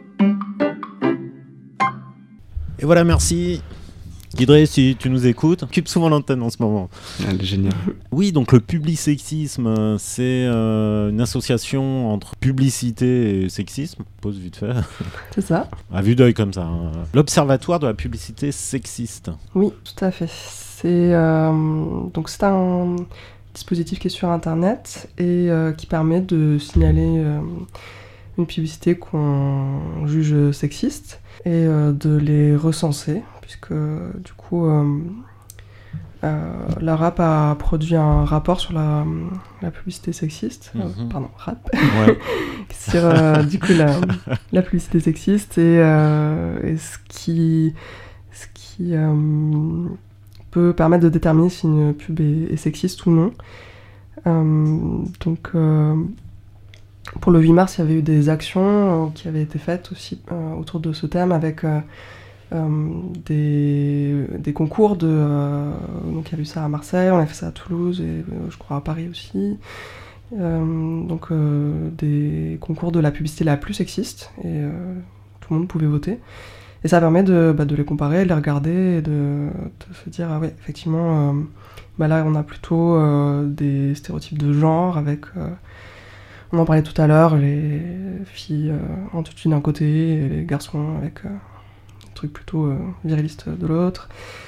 [SPEAKER 4] Et voilà, merci. Guidré, si tu nous écoutes, occupe souvent l'antenne en ce moment.
[SPEAKER 7] Elle est géniale.
[SPEAKER 4] Oui, donc le Publisexisme, c'est euh, une association entre publicité et sexisme. Pause vite fait.
[SPEAKER 5] C'est ça.
[SPEAKER 4] À vue d'œil comme ça. Hein. L'Observatoire de la publicité sexiste.
[SPEAKER 5] Oui, tout à fait. C'est euh, donc c'est un dispositif qui est sur Internet et euh, qui permet de signaler euh, une publicité qu'on juge sexiste et euh, de les recenser, puisque du coup euh, euh, la R A P a produit un rapport sur la, la publicité sexiste, mm-hmm. euh, pardon, R A P, ouais. sur euh, du coup la, la publicité sexiste et, euh, et ce qui, ce qui euh, peut permettre de déterminer si une pub est, est sexiste ou non. Euh, donc euh, pour le huit mars, il y avait eu des actions euh, qui avaient été faites aussi euh, autour de ce thème avec euh, euh, des, des concours de... Euh, donc il y a eu ça à Marseille, on a fait ça à Toulouse et euh, je crois à Paris aussi. Euh, donc euh, des concours de la publicité la plus sexiste et euh, tout le monde pouvait voter. Et ça permet de, bah, de les comparer, de les regarder et de, de se dire, ah ouais, effectivement, euh, bah là on a plutôt euh, des stéréotypes de genre avec... Euh, on en parlait tout à l'heure, les filles euh, en tutu d'un côté et les garçons avec euh, des trucs plutôt euh, virilistes de l'autre.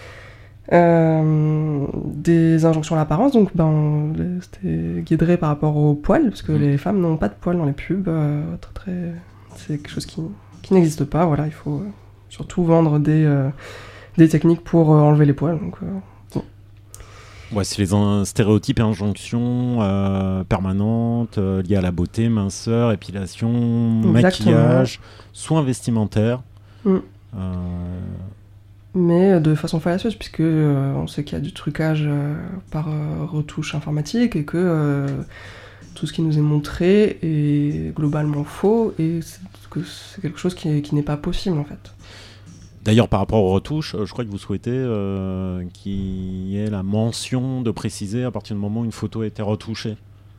[SPEAKER 5] Euh, des injonctions à l'apparence, donc ben, c'était guidé par rapport aux poils, parce que mmh. les femmes n'ont pas de poils dans les pubs. Euh, très, très, c'est quelque chose qui, qui n'existe pas. Voilà, il faut euh, surtout vendre des, euh, des techniques pour euh, enlever les poils. Donc, euh,
[SPEAKER 4] Ouais, c'est les in- stéréotypes et injonctions euh, permanentes euh, liées à la beauté, minceur, épilation, exactement. Maquillage, soins vestimentaires.
[SPEAKER 5] Mm.
[SPEAKER 4] Euh...
[SPEAKER 5] Mais de façon fallacieuse, puisque euh, on sait qu'il y a du trucage euh, par euh, retouche informatique et que euh, tout ce qui nous est montré est globalement faux et c'est, que c'est quelque chose qui, est, qui n'est pas possible en fait.
[SPEAKER 4] D'ailleurs, par rapport aux retouches, je crois que vous souhaitez euh, qu'il y ait la mention de préciser à partir du moment où une photo a été retouchée.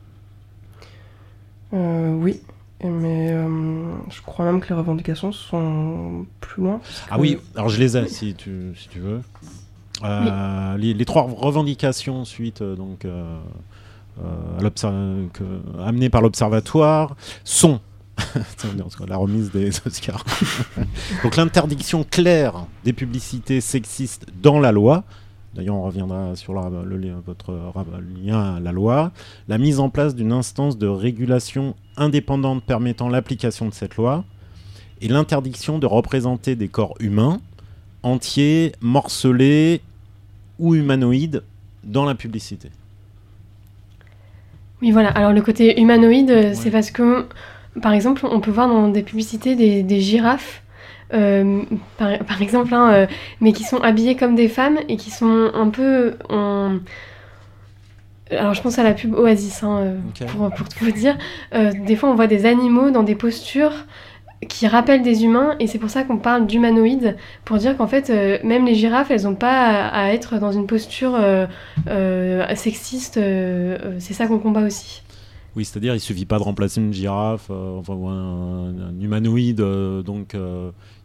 [SPEAKER 5] Euh, oui, mais euh, je crois même que les revendications sont plus loin.
[SPEAKER 4] Ah oui, alors je les ai si tu, si tu veux. Euh, oui. les, les trois revendications suite euh, donc, euh, euh, à l'observ- que, amenées par l'Observatoire sont... la remise des Oscars. Donc l'interdiction claire des publicités sexistes dans la loi. D'ailleurs, on reviendra sur la, le, votre lien à la loi. La mise en place d'une instance de régulation indépendante permettant l'application de cette loi. Et l'interdiction de représenter des corps humains, entiers, morcelés ou humanoïdes dans la publicité.
[SPEAKER 6] Oui, voilà. Alors le côté humanoïde,
[SPEAKER 4] ouais.
[SPEAKER 6] c'est parce que... Par exemple, on peut voir dans des publicités des, des girafes, euh, par, par exemple, hein, euh, mais qui sont habillées comme des femmes et qui sont un peu... En... Alors je pense à la pub Oasis, hein, euh, okay. pour, pour tout vous dire. Euh, des fois, on voit des animaux dans des postures qui rappellent des humains, et c'est pour ça qu'on parle d'humanoïdes, pour dire qu'en fait, euh, même les girafes, elles n'ont pas à, à être dans une posture euh, euh, sexiste. Euh, c'est ça qu'on combat aussi.
[SPEAKER 4] Oui, c'est-à-dire il ne suffit pas de remplacer une girafe, euh, enfin, ou un, un humanoïde, euh, donc euh, il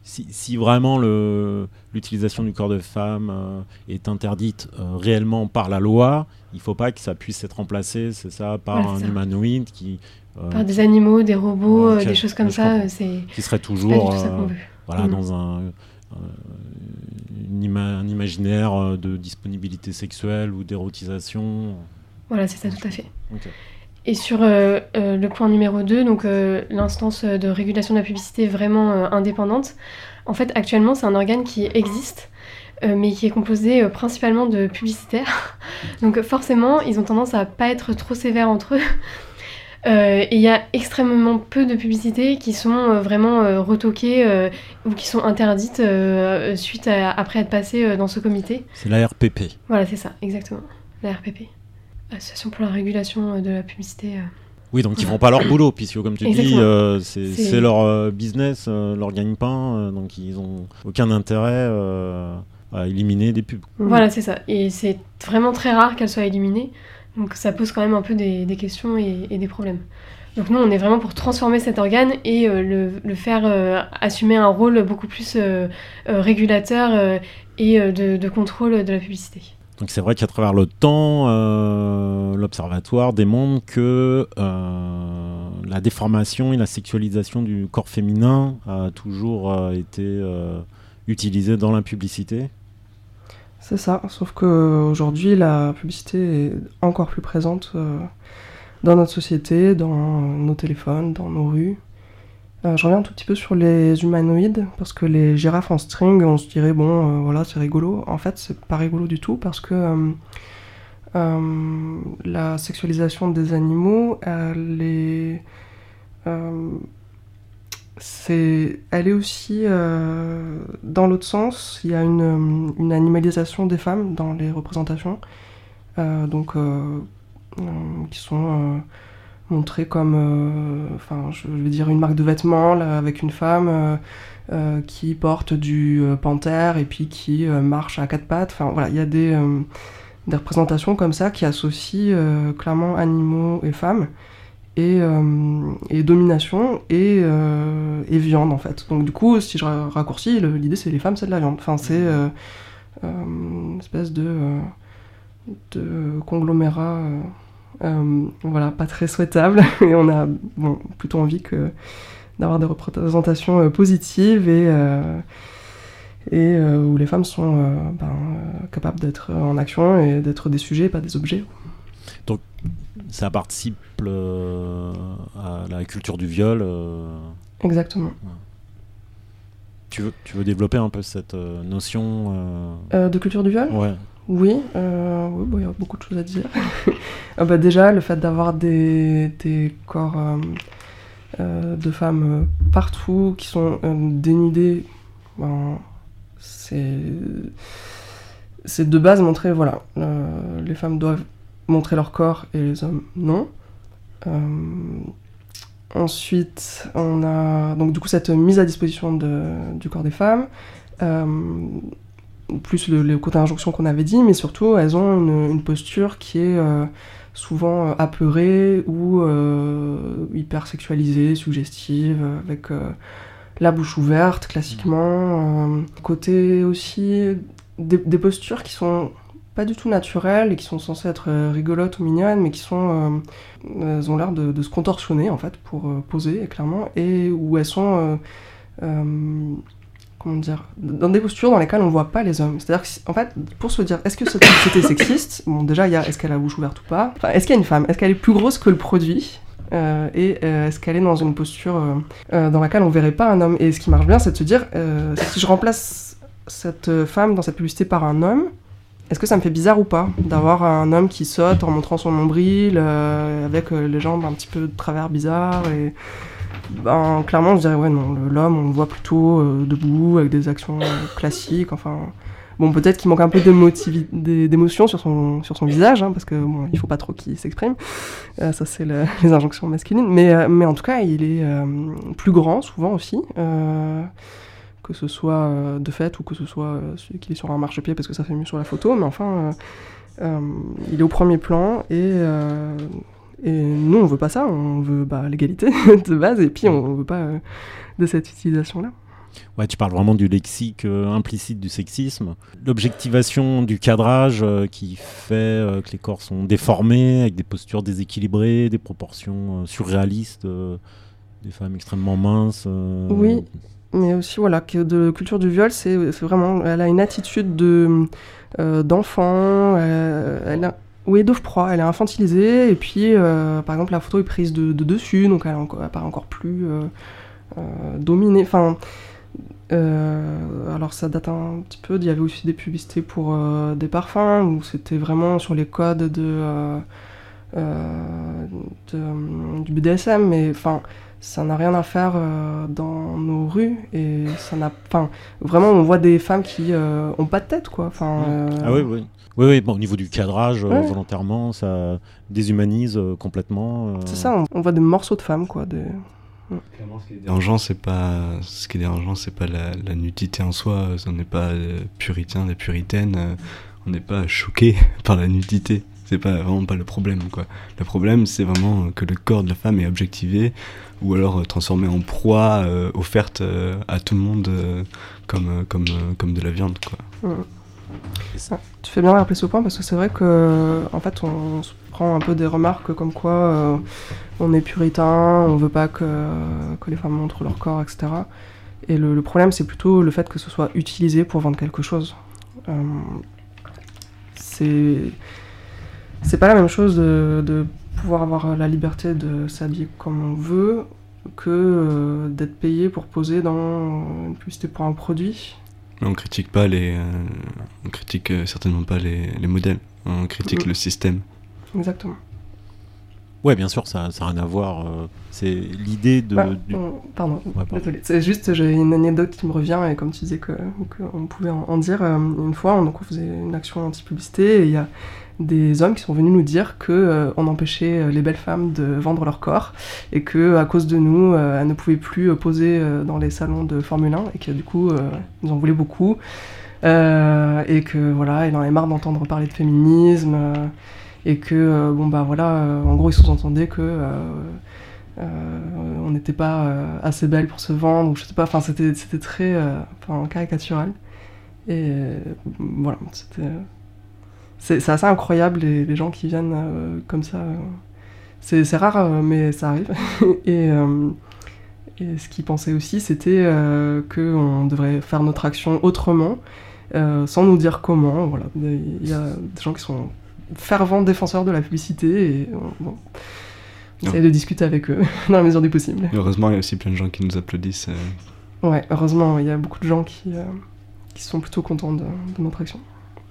[SPEAKER 4] si, si vraiment le, l'utilisation du corps de femme euh, est interdite euh, réellement par la loi, il ne faut pas que ça puisse être remplacé, c'est ça, par
[SPEAKER 6] ouais,
[SPEAKER 4] un
[SPEAKER 6] ça.
[SPEAKER 4] humanoïde qui... Euh,
[SPEAKER 6] par des animaux, des robots,
[SPEAKER 4] euh,
[SPEAKER 6] euh, des choses comme ça, c'est...
[SPEAKER 4] Qui serait toujours...
[SPEAKER 6] C'est pas du tout ça qu'on veut.
[SPEAKER 4] Voilà,
[SPEAKER 6] mmh.
[SPEAKER 4] dans un... Euh, une ima- un imaginaire de disponibilité sexuelle ou d'érotisation.
[SPEAKER 6] Voilà, c'est ça, tout à fait.
[SPEAKER 4] Okay.
[SPEAKER 6] Et sur euh, euh, le point numéro deux, donc euh, l'instance de régulation de la publicité vraiment euh, indépendante, en fait, actuellement, c'est un organe qui existe, euh, mais qui est composé euh, principalement de publicitaires. Donc forcément, ils ont tendance à pas être trop sévères entre eux. Euh, et il y a extrêmement peu de publicités qui sont euh, vraiment euh, retoquées euh, ou qui sont interdites euh, suite à, après être passées euh, dans ce comité.
[SPEAKER 4] C'est la R P P.
[SPEAKER 6] Voilà, c'est ça, exactement, la R P P. Association pour la régulation euh, de la publicité. Euh...
[SPEAKER 4] Oui, donc ils font pas leur boulot, puisque comme tu
[SPEAKER 6] exactement.
[SPEAKER 4] dis, euh, c'est,
[SPEAKER 6] c'est...
[SPEAKER 4] c'est leur euh, business, euh, leur gagne-pain, euh, donc ils ont aucun intérêt euh, à éliminer des pubs.
[SPEAKER 6] Voilà, c'est ça. Et c'est vraiment très rare qu'elles soient éliminées. Donc ça pose quand même un peu des, des questions et, et des problèmes. Donc nous, on est vraiment pour transformer cet organe et euh, le, le faire euh, assumer un rôle beaucoup plus euh, euh, régulateur euh, et euh, de, de contrôle de la publicité.
[SPEAKER 4] Donc c'est vrai qu'à travers le temps, euh, l'Observatoire démontre que euh, la déformation et la sexualisation du corps féminin a toujours euh, été euh, utilisée dans la publicité.
[SPEAKER 5] C'est ça, sauf qu'aujourd'hui, la publicité est encore plus présente euh, dans notre société, dans nos téléphones, dans nos rues. Euh, je reviens un tout petit peu sur les humanoïdes, parce que les girafes en string, on se dirait, bon, euh, voilà, c'est rigolo. En fait, c'est pas rigolo du tout, parce que euh, euh, la sexualisation des animaux, elle est... Euh, C'est, elle est aussi euh, dans l'autre sens. Il y a une, une animalisation des femmes dans les représentations, euh, donc euh, euh, qui sont euh, montrées comme, enfin, euh, je vais dire une marque de vêtements là, avec une femme euh, euh, qui porte du euh, panthère et puis qui euh, marche à quatre pattes. Enfin voilà, il y a des, euh, des représentations comme ça qui associent euh, clairement animaux et femmes. Et, euh, et domination et, euh, et viande en fait. Donc du coup, si je raccourcis, le, l'idée c'est les femmes, c'est de la viande. Enfin, c'est euh, euh, une espèce de, euh, de conglomérat, euh, euh, voilà, pas très souhaitable. Et on a bon, plutôt envie que, d'avoir des représentations euh, positives et, euh, et euh, où les femmes sont euh, ben, euh, capables d'être en action et d'être des sujets, pas des objets.
[SPEAKER 4] Donc ça participe euh, à la culture du viol. Euh...
[SPEAKER 5] Exactement.
[SPEAKER 4] Ouais. Tu veux, tu veux développer un peu cette euh, notion euh...
[SPEAKER 5] Euh, de culture du viol ?
[SPEAKER 4] Ouais.
[SPEAKER 5] Oui, euh, oui bon, y a beaucoup de choses à dire. ah bah déjà, le fait d'avoir des, des corps euh, euh, de femmes euh, partout qui sont euh, dénudés, ben, c'est, c'est de base montrer, voilà, euh, les femmes doivent montrer leur corps et les hommes non. Euh, ensuite, on a donc du coup cette mise à disposition de, du corps des femmes, euh, plus le, le côté injonction qu'on avait dit, mais surtout elles ont une, une posture qui est euh, souvent apeurée ou euh, hyper sexualisée, suggestive, avec euh, la bouche ouverte classiquement. Euh, côté aussi des, des postures qui sont pas du tout naturelles et qui sont censées être euh, rigolotes ou mignonnes, mais qui sont, euh, elles ont l'air de, de se contorsionner en fait pour euh, poser clairement, et où elles sont, euh, euh, comment dire, dans des postures dans lesquelles on voit pas les hommes. C'est-à-dire qu'en fait, pour se dire, est-ce que cette société est sexiste ? Bon, déjà il y a, est-ce qu'elle a la bouche ouverte ou pas ? Enfin, est-ce qu'il y a une femme ? Est-ce qu'elle est plus grosse que le produit ? Euh, et euh, est-ce qu'elle est dans une posture euh, euh, dans laquelle on verrait pas un homme ? Et ce qui marche bien, c'est de se dire, euh, si je remplace cette femme dans cette publicité par un homme, est-ce que ça me fait bizarre ou pas d'avoir un homme qui saute en montrant son nombril, euh, avec euh, les jambes un petit peu de travers bizarres et... Ben, clairement, je dirais, ouais, non, le, l'homme, on le voit plutôt euh, debout, avec des actions euh, classiques, enfin... Bon, peut-être qu'il manque un peu d'émotivi- d'émotion sur son, sur son visage, hein, parce que bon, il faut pas trop qu'il s'exprime. Euh, ça, c'est le, les injonctions masculines. Mais, euh, mais en tout cas, il est euh, plus grand, souvent aussi. Euh, que ce soit euh, de fait ou que ce soit euh, celui qui est sur un marchepied parce que ça fait mieux sur la photo, mais enfin euh, euh, il est au premier plan et, euh, et nous on veut pas ça, on veut bah, l'égalité de base et puis on veut pas euh, de cette utilisation là.
[SPEAKER 4] Ouais, tu parles vraiment du lexique euh, implicite du sexisme. L'objectivation du cadrage euh, qui fait euh, que les corps sont déformés, avec des postures déséquilibrées, des proportions euh, surréalistes, euh, des femmes extrêmement minces. Euh...
[SPEAKER 5] Oui, mais aussi, voilà, que de culture du viol, c'est, c'est vraiment... Elle a une attitude de, euh, d'enfant, euh, elle a... Oui, d'offre-proie, elle est infantilisée, et puis, euh, par exemple, la photo est prise de, de dessus, donc elle, encore, elle paraît encore plus euh, euh, dominée. Enfin, euh, alors ça date un petit peu, il y avait aussi des publicités pour euh, des parfums, où c'était vraiment sur les codes de, euh, euh, de, du B D S M, mais enfin, ça n'a rien à faire euh, dans nos rues, et ça n'a... Enfin, vraiment, on voit des femmes qui euh, ont pas de tête, quoi. Enfin, euh...
[SPEAKER 4] Ah oui, oui. Oui, oui, bon, au niveau du cadrage,
[SPEAKER 5] ouais.
[SPEAKER 4] euh, volontairement, ça déshumanise euh, complètement. Euh...
[SPEAKER 5] C'est ça, on, on voit des morceaux de femmes, quoi. Des...
[SPEAKER 7] Clairement, ce qui est dérangeant, c'est pas, ce qui est dérangeant, c'est pas la, la nudité en soi. On n'est pas euh, puritain, des puritaines. Euh, on n'est pas choqué par la nudité. C'est pas vraiment pas le problème, quoi. Le problème, c'est vraiment que le corps de la femme est objectivé, ou alors euh, transformé en proie, euh, offerte euh, à tout le monde euh, comme, euh, comme, euh, comme de la viande, quoi.
[SPEAKER 5] Mmh. Ça. Tu fais bien rappeler ce point parce que c'est vrai que en fait on se prend un peu des remarques comme quoi euh, on est puritain, on veut pas que, que les femmes montrent leur corps, et cetera. Et le, le problème c'est plutôt le fait que ce soit utilisé pour vendre quelque chose. Euh, c'est c'est pas la même chose de, de pouvoir avoir la liberté de s'habiller comme on veut que euh, d'être payé pour poser dans une publicité pour un produit.
[SPEAKER 7] On critique pas les, euh, on critique euh, certainement pas les, les modèles. On critique mmh. le système.
[SPEAKER 5] Exactement.
[SPEAKER 4] Ouais, bien sûr, ça n'a rien à voir. Euh, c'est l'idée de.
[SPEAKER 5] Bah,
[SPEAKER 4] du...
[SPEAKER 5] on, pardon,
[SPEAKER 4] ouais, pardon.
[SPEAKER 5] désolé. C'est juste, j'ai une anecdote qui me revient et comme tu disais que qu'on pouvait en, en dire, euh, une fois, on, donc on faisait une action anti-publicité et il y a des hommes qui sont venus nous dire que euh, on empêchait les belles femmes de vendre leur corps et que à cause de nous, euh, elles ne pouvaient plus poser euh, dans les salons de Formule un et que du coup, euh, ils en voulaient beaucoup euh, et que voilà, il en avait marre d'entendre parler de féminisme euh, et que euh, bon bah voilà, euh, en gros ils sous-entendaient que euh, euh, on n'était pas euh, assez belle pour se vendre, ou je sais pas, enfin c'était c'était très euh, enfin caricatural et euh, voilà, c'était C'est, c'est assez incroyable les, les gens qui viennent euh, comme ça. Euh. C'est, c'est rare, euh, mais ça arrive. et, euh, et ce qu'ils pensaient aussi, c'était euh, qu'on devrait faire notre action autrement, euh, sans nous dire comment. Voilà. Il y a des gens qui sont fervents défenseurs de la publicité et bon, on essaie de discuter avec eux dans la mesure du possible.
[SPEAKER 7] Heureusement, il y a aussi plein de gens qui nous applaudissent. Euh...
[SPEAKER 5] Ouais, heureusement, il y a beaucoup de gens qui, euh, qui sont plutôt contents de, de notre action.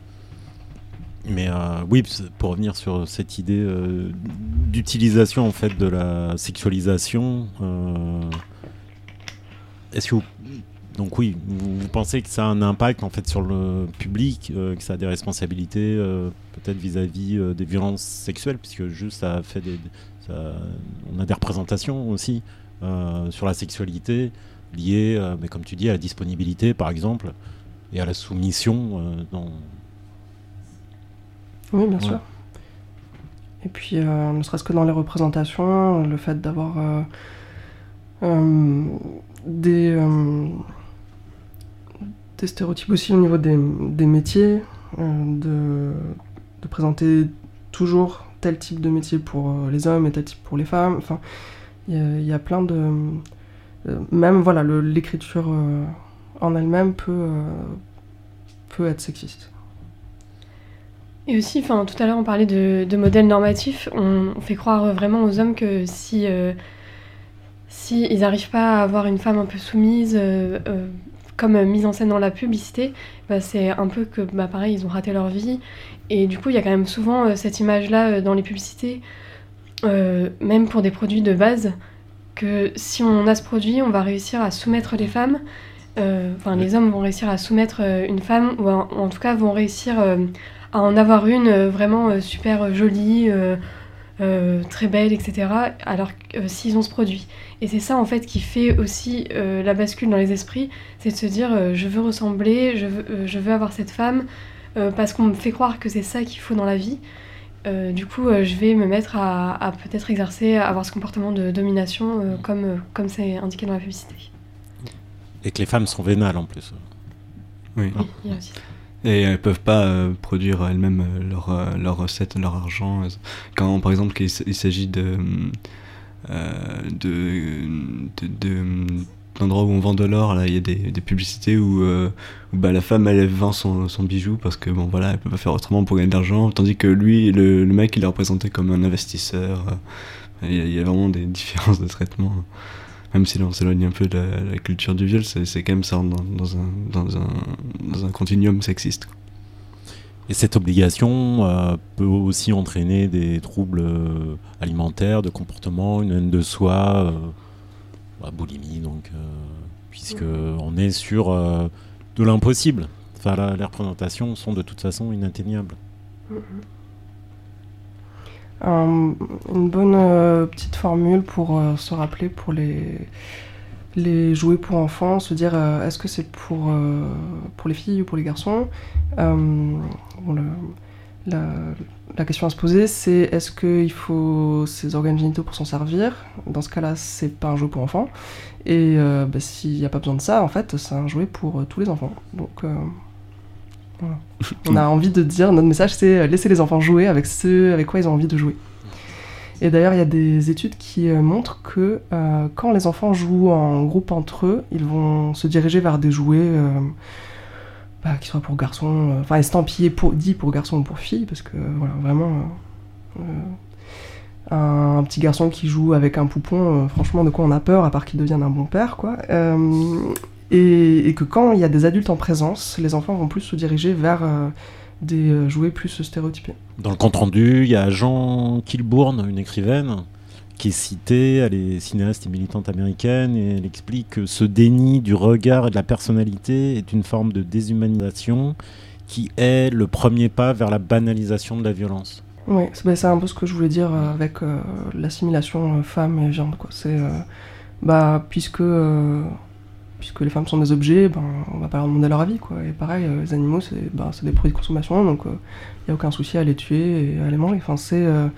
[SPEAKER 4] Mais euh, oui, pour revenir sur cette idée euh, d'utilisation en fait de la sexualisation, euh, est-ce que vous, donc oui, vous, vous pensez que ça a un impact en fait sur le public, euh, que ça a des responsabilités euh, peut-être vis-à-vis euh, des violences sexuelles, puisque juste ça fait des, ça, on a des représentations aussi euh, sur la sexualité liées, euh, mais comme tu dis, à la disponibilité par exemple et à la soumission euh, dans
[SPEAKER 5] Oui, bien ouais. sûr. Et puis, euh, ne serait-ce que dans les représentations, le fait d'avoir euh, euh, des, euh, des stéréotypes aussi au niveau des, des métiers, euh, de, de présenter toujours tel type de métier pour euh, les hommes et tel type pour les femmes. Enfin, il y, y a plein de... Euh, même, voilà, le, l'écriture euh, en elle-même peut, euh, peut être sexiste.
[SPEAKER 6] Et aussi, enfin, tout à l'heure on parlait de, de modèles normatifs, on, on fait croire vraiment aux hommes que si, euh, si ils n'arrivent pas à avoir une femme un peu soumise, euh, euh, comme mise en scène dans la publicité, bah, c'est un peu que, bah, pareil, ils ont raté leur vie. Et du coup, il y a quand même souvent euh, cette image-là euh, dans les publicités, euh, même pour des produits de base, que si on a ce produit, on va réussir à soumettre les femmes, enfin euh, les hommes vont réussir à soumettre euh, une femme, ou, en, ou en tout cas vont réussir... Euh, à en avoir une euh, vraiment euh, super jolie, euh, euh, très belle, et cetera, alors que euh, s'ils ont ce produit. Et c'est ça en fait qui fait aussi euh, la bascule dans les esprits, c'est de se dire euh, je veux ressembler, je veux, euh, je veux avoir cette femme, euh, parce qu'on me fait croire que c'est ça qu'il faut dans la vie. Euh, du coup, euh, je vais me mettre à, à peut-être exercer, à avoir ce comportement de domination, euh, comme, euh, comme c'est indiqué dans la publicité.
[SPEAKER 4] Et que les femmes sont vénales en plus.
[SPEAKER 7] Oui.
[SPEAKER 6] Oui, il y a aussi ça.
[SPEAKER 7] Et elles peuvent pas euh, produire elles-mêmes euh, leurs euh, leur recettes, leur argent. Quand, par exemple, il, s- il s'agit de, euh, de, de, de, d'endroits où on vend de l'or, là, il y a des, des publicités où, euh, où bah, la femme, elle, elle vend son, son bijou parce que, bon, voilà, elle peut pas faire autrement pour gagner de l'argent, tandis que lui, le, le mec, il est représenté comme un investisseur. Il y a, il y a vraiment des différences de traitement. Même si là, on s'éloigne un peu de la, la culture du viol, c'est, c'est quand même ça dans, dans, un, dans, un, dans un continuum sexiste, quoi.
[SPEAKER 4] Et cette obligation euh, peut aussi entraîner des troubles euh, alimentaires, de comportement, une haine de soi, euh, la boulimie, donc, euh, puisque on est sur euh, de l'impossible. Enfin, la, les représentations sont de toute façon inatteignables.
[SPEAKER 5] Un- une bonne euh, petite formule pour euh, se rappeler pour les, les jouets pour enfants, se dire euh, est-ce que c'est pour, euh, pour les filles ou pour les garçons. Euh, bon, le- la, la question à se poser, c'est est-ce qu'il faut ces organes génitaux pour s'en servir? Dans ce cas-là, c'est pas un jouet pour enfants. Et euh, bah, s'il n'y a pas besoin de ça, en fait, c'est un jouet pour euh, tous les enfants. Donc euh, voilà. On a envie de dire, notre message, c'est euh, laisser les enfants jouer avec ce avec quoi ils ont envie de jouer. Et d'ailleurs, il y a des études qui euh, montrent que euh, quand les enfants jouent en groupe entre eux, ils vont se diriger vers des jouets euh, bah, qui soient pour garçons, euh, enfin estampillés pour, dits pour garçons ou pour filles, parce que euh, voilà, vraiment, euh, euh, un, un petit garçon qui joue avec un poupon, euh, franchement, de quoi on a peur, à part qu'il devienne un bon père, quoi. Euh, et, et que quand il y a des adultes en présence, les enfants vont plus se diriger vers euh, des euh, jouets plus stéréotypés.
[SPEAKER 4] Dans le compte-rendu, il y a Jean Kilbourne, une écrivaine, qui est citée, elle est cinéaste et militante américaine, et elle explique que ce déni du regard et de la personnalité est une forme de déshumanisation qui est le premier pas vers la banalisation de la violence.
[SPEAKER 5] Oui, c'est, bah, c'est un peu ce que je voulais dire euh, avec euh, l'assimilation euh, femme et viande, quoi. C'est, euh, bah, puisque, euh, puisque les femmes sont des objets, ben, on va pas leur demander leur avis, quoi. Et pareil, euh, les animaux, c'est, bah, c'est des produits de consommation, donc il euh, n'y a aucun souci à les tuer et à les manger. Enfin, c'est, euh,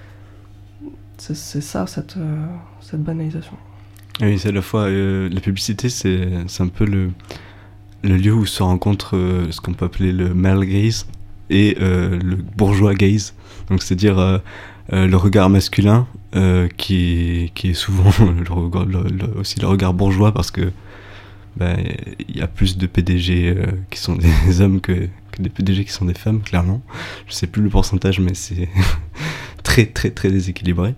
[SPEAKER 5] c'est, c'est ça, cette, euh, cette banalisation.
[SPEAKER 7] Oui, c'est à la fois euh, la publicité, c'est, c'est un peu le, le lieu où se rencontre euh, ce qu'on peut appeler le male gaze et euh, le bourgeois gaze. Donc c'est-à-dire euh, euh, le regard masculin euh, qui, qui est souvent le regard, le, le, aussi le regard bourgeois parce que bah, y a plus de P D G euh, qui sont des hommes que, que des P D G qui sont des femmes, clairement. Je sais plus le pourcentage, mais c'est très très très déséquilibré.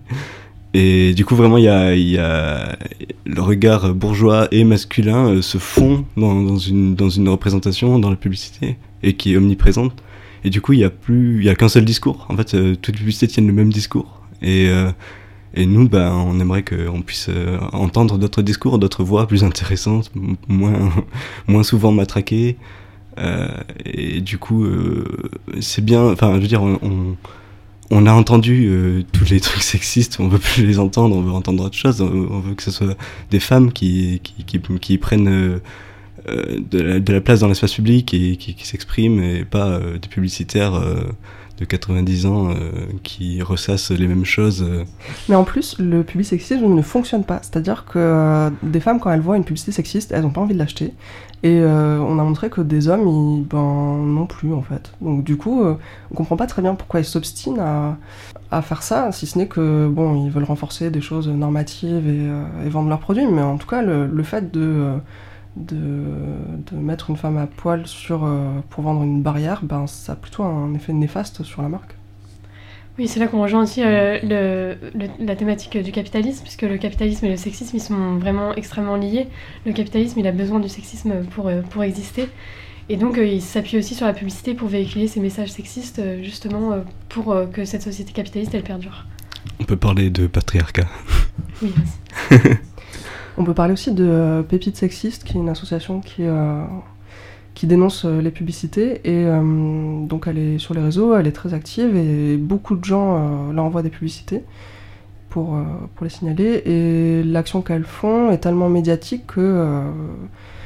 [SPEAKER 7] Et du coup, vraiment, il y a, y a le regard bourgeois et masculin euh, se fond dans, dans, une, dans une représentation, dans la publicité, et qui est omniprésente. Et du coup, il n'y a plus, il y a qu'un seul discours. En fait, euh, toutes les publicités tiennent le même discours. Et, euh, et nous, ben, on aimerait qu'on puisse euh, entendre d'autres discours, d'autres voix plus intéressantes, m- moins, moins souvent matraquées. Euh, et du coup, euh, c'est bien. Enfin, je veux dire, on, on On a entendu euh, tous les trucs sexistes, on veut plus les entendre, on veut entendre autre chose, on, on veut que ce soit des femmes qui, qui, qui, qui prennent euh, euh, de, la, de la place dans l'espace public et qui, qui s'expriment, et pas euh, des publicitaires euh, de quatre-vingt-dix ans euh, qui ressassent les mêmes choses. Euh.
[SPEAKER 5] Mais en plus, le public sexiste ne fonctionne pas. C'est-à-dire que euh, des femmes, quand elles voient une publicité sexiste, elles n'ont pas envie de l'acheter. Et euh, on a montré que des hommes, ils, ben, non plus, en fait. Donc du coup, euh, on comprend pas très bien pourquoi ils s'obstinent à, à faire ça, si ce n'est que, bon, ils veulent renforcer des choses normatives et, euh, et vendre leurs produits. Mais en tout cas, le, le fait de... De, de mettre une femme à poil sur, euh, pour vendre une barrière, ben, ça a plutôt un effet néfaste sur la marque.
[SPEAKER 6] Oui, c'est là qu'on rejoint aussi euh, le, le, la thématique du capitalisme, puisque le capitalisme et le sexisme, ils sont vraiment extrêmement liés. Le capitalisme, il a besoin du sexisme pour, euh, pour exister. Et donc, euh, il s'appuie aussi sur la publicité pour véhiculer ces messages sexistes, euh, justement, euh, pour euh, que cette société capitaliste, elle perdure.
[SPEAKER 7] On peut parler de patriarcat.
[SPEAKER 6] Oui, vas-y.
[SPEAKER 5] On peut parler aussi de euh, Pépites Sexistes, qui est une association qui, euh, qui dénonce euh, les publicités. Et euh, donc elle est sur les réseaux, elle est très active et beaucoup de gens euh, leur envoient des publicités pour, euh, pour les signaler. Et l'action qu'elles font est tellement médiatique que, euh,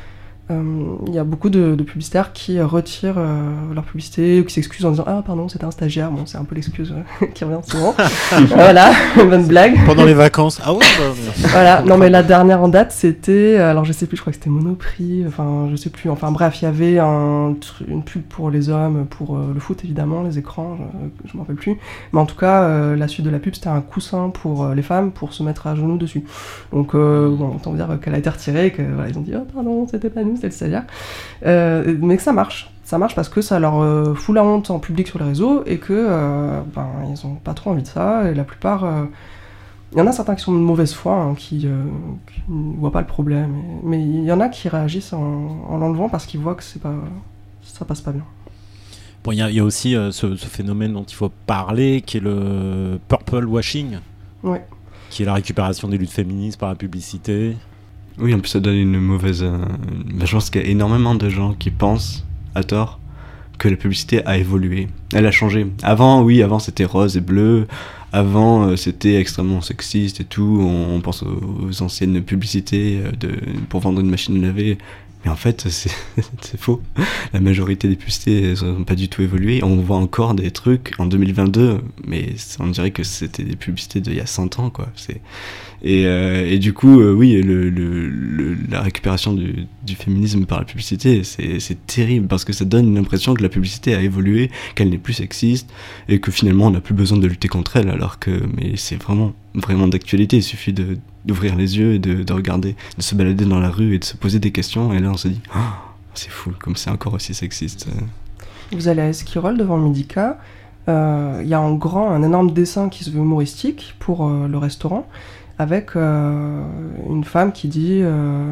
[SPEAKER 5] Euh, Il y a beaucoup de, de publicitaires qui retirent euh, leur publicité ou qui s'excusent en disant « Ah, pardon, c'était un stagiaire ». Bon, c'est un peu l'excuse euh, qui revient souvent. Voilà, bonne blague.
[SPEAKER 4] Pendant les vacances. Ah ouais bah,
[SPEAKER 5] voilà, non mais la dernière en date, c'était... Alors je sais plus, je crois que c'était Monoprix, enfin je sais plus. Enfin bref, il y avait un, une pub pour les hommes, pour euh, le foot évidemment, les écrans, je, je m'en rappelle plus. Mais en tout cas, euh, la suite de la pub, c'était un coussin pour euh, les femmes pour se mettre à genoux dessus. Donc euh, bon, autant dire qu'elle a été retirée, que voilà, ils ont dit « Oh pardon, c'était pas nous ». C'est le stagiaire, euh, mais que ça marche. Ça marche parce que ça leur euh, fout la honte en public sur les réseaux et que euh, ben, ils ont pas trop envie de ça. Et la plupart, il euh, y en a certains qui sont de mauvaise foi, hein, qui, euh, qui ne voient pas le problème. Et, mais il y en a qui réagissent en, en l'enlevant parce qu'ils voient que c'est pas, ça passe pas bien.
[SPEAKER 4] Bon, il y, y a aussi euh, ce, ce phénomène dont il faut parler, qui est le purple washing,
[SPEAKER 5] ouais.
[SPEAKER 4] qui est la récupération des luttes féministes par la publicité.
[SPEAKER 7] Oui, en plus ça donne une mauvaise... Euh, bah, je pense qu'il y a énormément de gens qui pensent, à tort, que la publicité a évolué. Elle a changé. Avant, oui, avant c'était rose et bleu, avant euh, c'était extrêmement sexiste et tout, on, on pense aux, aux anciennes publicités euh, de, pour vendre une machine à laver. Mais en fait, c'est, c'est faux. La majorité des publicités n'ont pas du tout évolué. On voit encore des trucs en deux mille vingt-deux, mais on dirait que c'était des publicités d'il y a cent ans, quoi. C'est... Et, euh, et du coup, euh, oui, le, le, le, la récupération du, du féminisme par la publicité, c'est, c'est terrible, parce que ça donne l'impression que la publicité a évolué, qu'elle n'est plus sexiste, et que finalement on n'a plus besoin de lutter contre elle, alors que mais c'est vraiment, vraiment d'actualité. Il suffit de, d'ouvrir les yeux et de, de regarder, de se balader dans la rue et de se poser des questions, et là on se dit oh, c'est fou, comme c'est encore aussi sexiste.
[SPEAKER 5] Vous allez à Esquirol devant le Medica, il euh, y a en grand un énorme dessin qui se veut humoristique pour euh, le restaurant, avec euh, une femme qui dit... Euh,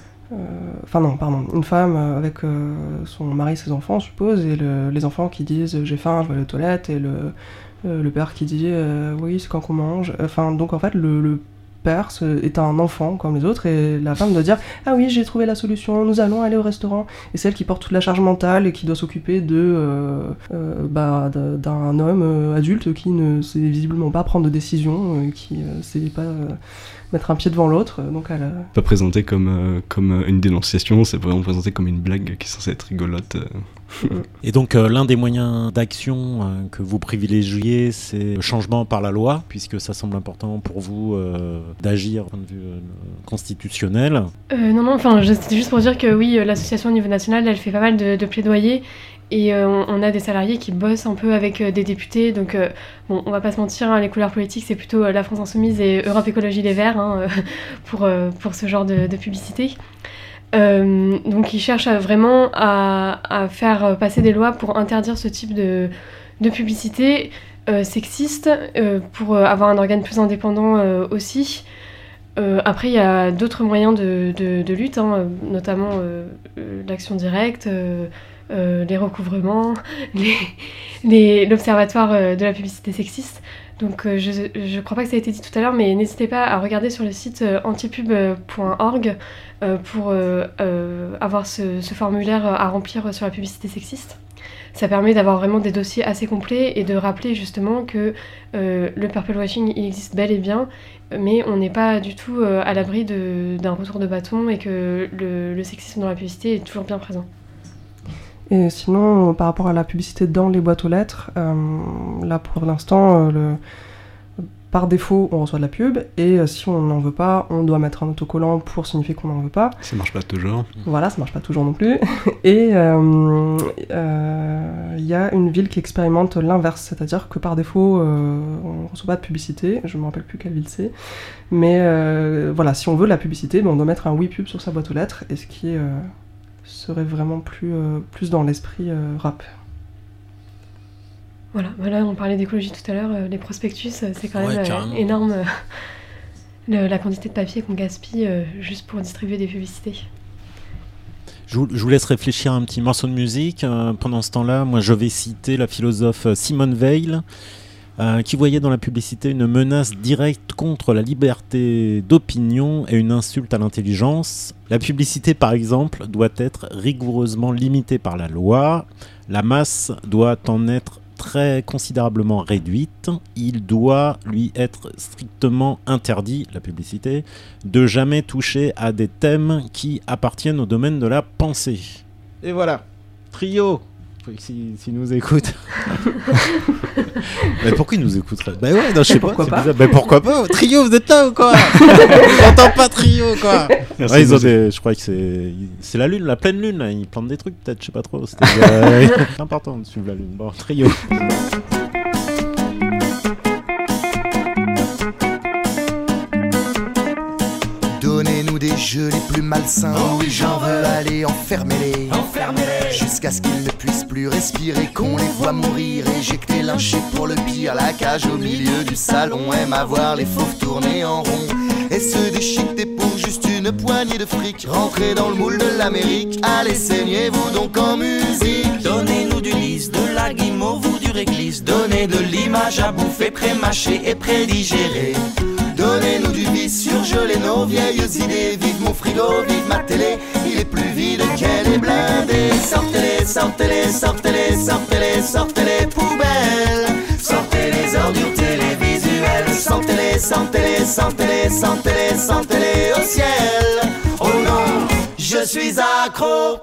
[SPEAKER 5] Enfin euh, non, pardon, une femme avec euh, son mari et ses enfants, je suppose, et le, les enfants qui disent « j'ai faim, je vais aller aux toilettes », et le, euh, le père qui dit euh, « oui, c'est quand qu'on mange ». Enfin, donc en fait, le, le père est un enfant comme les autres, et la femme doit dire « ah oui, j'ai trouvé la solution, nous allons aller au restaurant ». Et c'est elle qui porte toute la charge mentale et qui doit s'occuper de, euh, euh, bah, d'un homme euh, adulte qui ne sait visiblement pas prendre de décision, euh, qui ne euh, sait pas... Euh, mettre un pied devant l'autre, donc elle... Euh...
[SPEAKER 7] Pas présenté comme, euh, comme une dénonciation, c'est vraiment présenté comme une blague qui est censée être rigolote. Euh.
[SPEAKER 4] Et donc euh, l'un des moyens d'action euh, que vous privilégiez, c'est le changement par la loi, puisque ça semble important pour vous euh, d'agir d'un point de vue euh, constitutionnel.
[SPEAKER 6] Euh, non, non, enfin, c'était juste pour dire que oui, l'association au niveau national, elle fait pas mal de, de plaidoyers. Et euh, on, on a des salariés qui bossent un peu avec euh, des députés, donc euh, bon, on va pas se mentir, hein, les couleurs politiques c'est plutôt euh, la France Insoumise et Europe Écologie Les Verts hein, euh, pour, euh, pour ce genre de, de publicité. Euh, donc ils cherchent à, vraiment à, à faire passer des lois pour interdire ce type de, de publicité euh, sexiste, euh, pour euh, avoir un organe plus indépendant euh, aussi. Euh, après il y a d'autres moyens de, de, de lutte, hein, notamment euh, l'action directe, euh, Euh, les recouvrements, les, les, l'observatoire euh, de la publicité sexiste. Donc euh, je ne crois pas que ça a été dit tout à l'heure, mais n'hésitez pas à regarder sur le site euh, antipub point org euh, pour euh, euh, avoir ce, ce formulaire à remplir sur la publicité sexiste. Ça permet d'avoir vraiment des dossiers assez complets et de rappeler justement que euh, le purple washing il existe bel et bien, mais on n'est pas du tout euh, à l'abri de, d'un retour de bâton et que le, le sexisme dans la publicité est toujours bien présent.
[SPEAKER 5] Et sinon, par rapport à la publicité dans les boîtes aux lettres, euh, là pour l'instant, euh, le... par défaut, on reçoit de la pub, et euh, si on n'en veut pas, on doit mettre un autocollant pour signifier qu'on n'en veut pas.
[SPEAKER 7] Ça marche pas toujours.
[SPEAKER 5] Voilà, ça marche pas toujours non plus. Et il euh, euh, y a une ville qui expérimente l'inverse, c'est-à-dire que par défaut, euh, on ne reçoit pas de publicité, je me rappelle plus quelle ville c'est, mais euh, voilà, si on veut de la publicité, ben, on doit mettre un oui pub sur sa boîte aux lettres, et ce qui est... Euh, serait vraiment plus, euh, plus dans l'esprit euh, rap.
[SPEAKER 6] Voilà, voilà, on parlait d'écologie tout à l'heure, euh, les prospectus, euh, c'est quand
[SPEAKER 4] ouais,
[SPEAKER 6] même euh, énorme euh, le, la quantité de papier qu'on gaspille euh, juste pour distribuer des publicités.
[SPEAKER 4] Je vous, je vous laisse réfléchir à un petit morceau de musique. Euh, pendant ce temps-là, moi je vais citer la philosophe Simone Veil, Euh, qui voyait dans la publicité une menace directe contre la liberté d'opinion et une insulte à l'intelligence. La publicité, par exemple, doit être rigoureusement limitée par la loi. La masse doit en être très considérablement réduite. Il doit lui être strictement interdit, la publicité, de jamais toucher à des thèmes qui appartiennent au domaine de la pensée. Et voilà, Trio, s'ils si nous écoutent. Mais pourquoi ils nous écouteraient? Bah ouais, non, je sais pas,
[SPEAKER 5] pourquoi
[SPEAKER 4] c'est
[SPEAKER 5] pas
[SPEAKER 4] bizarre. Mais pourquoi pas? Trio, vous êtes là ou quoi? J'entends pas Trio, quoi.
[SPEAKER 7] Merci,
[SPEAKER 4] Ouais, ils ont
[SPEAKER 7] merci.
[SPEAKER 4] des, je crois que c'est, c'est la lune, la pleine lune, là. Ils plantent des trucs, peut-être, je sais pas trop. C'était euh, c'est important de suivre la lune. Bon, Trio.
[SPEAKER 11] Donnez-nous des jeux les plus malsains. Oh oui, j'en veux. Allez, enfermez-les. Enfermez-les. Jusqu'à ce qu'ils ne puissent plus respirer, qu'on les voit mourir, éjectés, lynchés pour le pire. La cage au milieu du salon aime à voir les fauves tourner en rond et se déchiqueter pour juste une poignée de fric. Rentrez dans le moule de l'Amérique, allez saignez-vous donc en musique.
[SPEAKER 8] Donnez-nous du lys, de la guimauve ou du réglisse. Donnez de l'image à bouffer, pré-mâché et pré-digéré. Donnez-nous du vice, surgelez nos vieilles idées. Vive mon frigo, vive ma télé, il est plus vide qu'elle est blindée. Sortez-les, sortez-les, sortez-les, sortez-les, sortez-les poubelles. Sortez les ordures télévisuelles. Sentez-les, sentez-les, sentez-les, sentez-les, sentez-les au ciel. Oh non, je suis accro.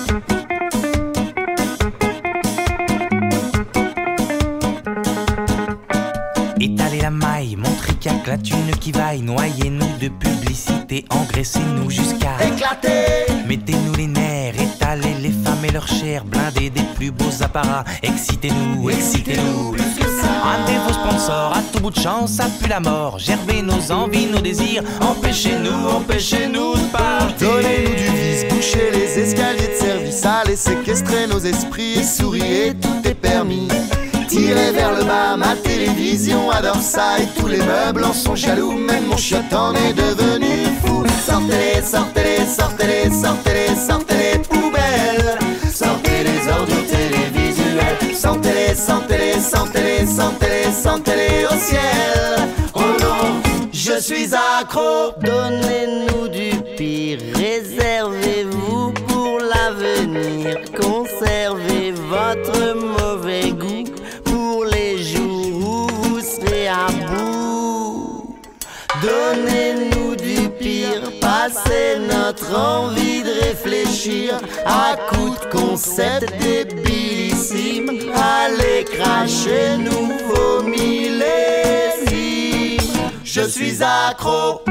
[SPEAKER 8] Étalez la maille, montrez qu'il y a que la thune qui vaille. Noyez-nous de publicité, engraissez-nous jusqu'à éclater. Mettez-nous les nerfs, étalez les femmes et leurs chairs. Blindez des plus beaux apparats, excitez-nous, excitez-nous. Plus que ça. Ramenez vos sponsors, à tout bout de champ, ça pue la mort. Gerbez nos envies, nos désirs, empêchez-nous, empêchez-nous de partir.
[SPEAKER 11] Donnez-nous du vice, bouchez les escaliers de service. Allez séquestrer nos esprits et souriez, tout est permis. Tirez vers le bas, ma télévision adore ça et tous les meubles en sont jaloux, même mon chiotte en est devenu fou. Sortez-les, sortez-les, sortez-les, sortez-les, sortez-les poubelles. Sortez les ordures télévisuelles. Sentez-les, sentez-les, sentez-les, sentez-les, sentez-les au ciel. Oh non, je suis accro.
[SPEAKER 12] Donnez-nous du pire, réservez-vous pour l'avenir. Conservez votre mauvais goût pour les jours où vous serez à bout. Donnez-nous du pire, passez notre envie de réfléchir à coups de concepts débilissimes. Allez cracher nous vos millésimes. Je suis accro.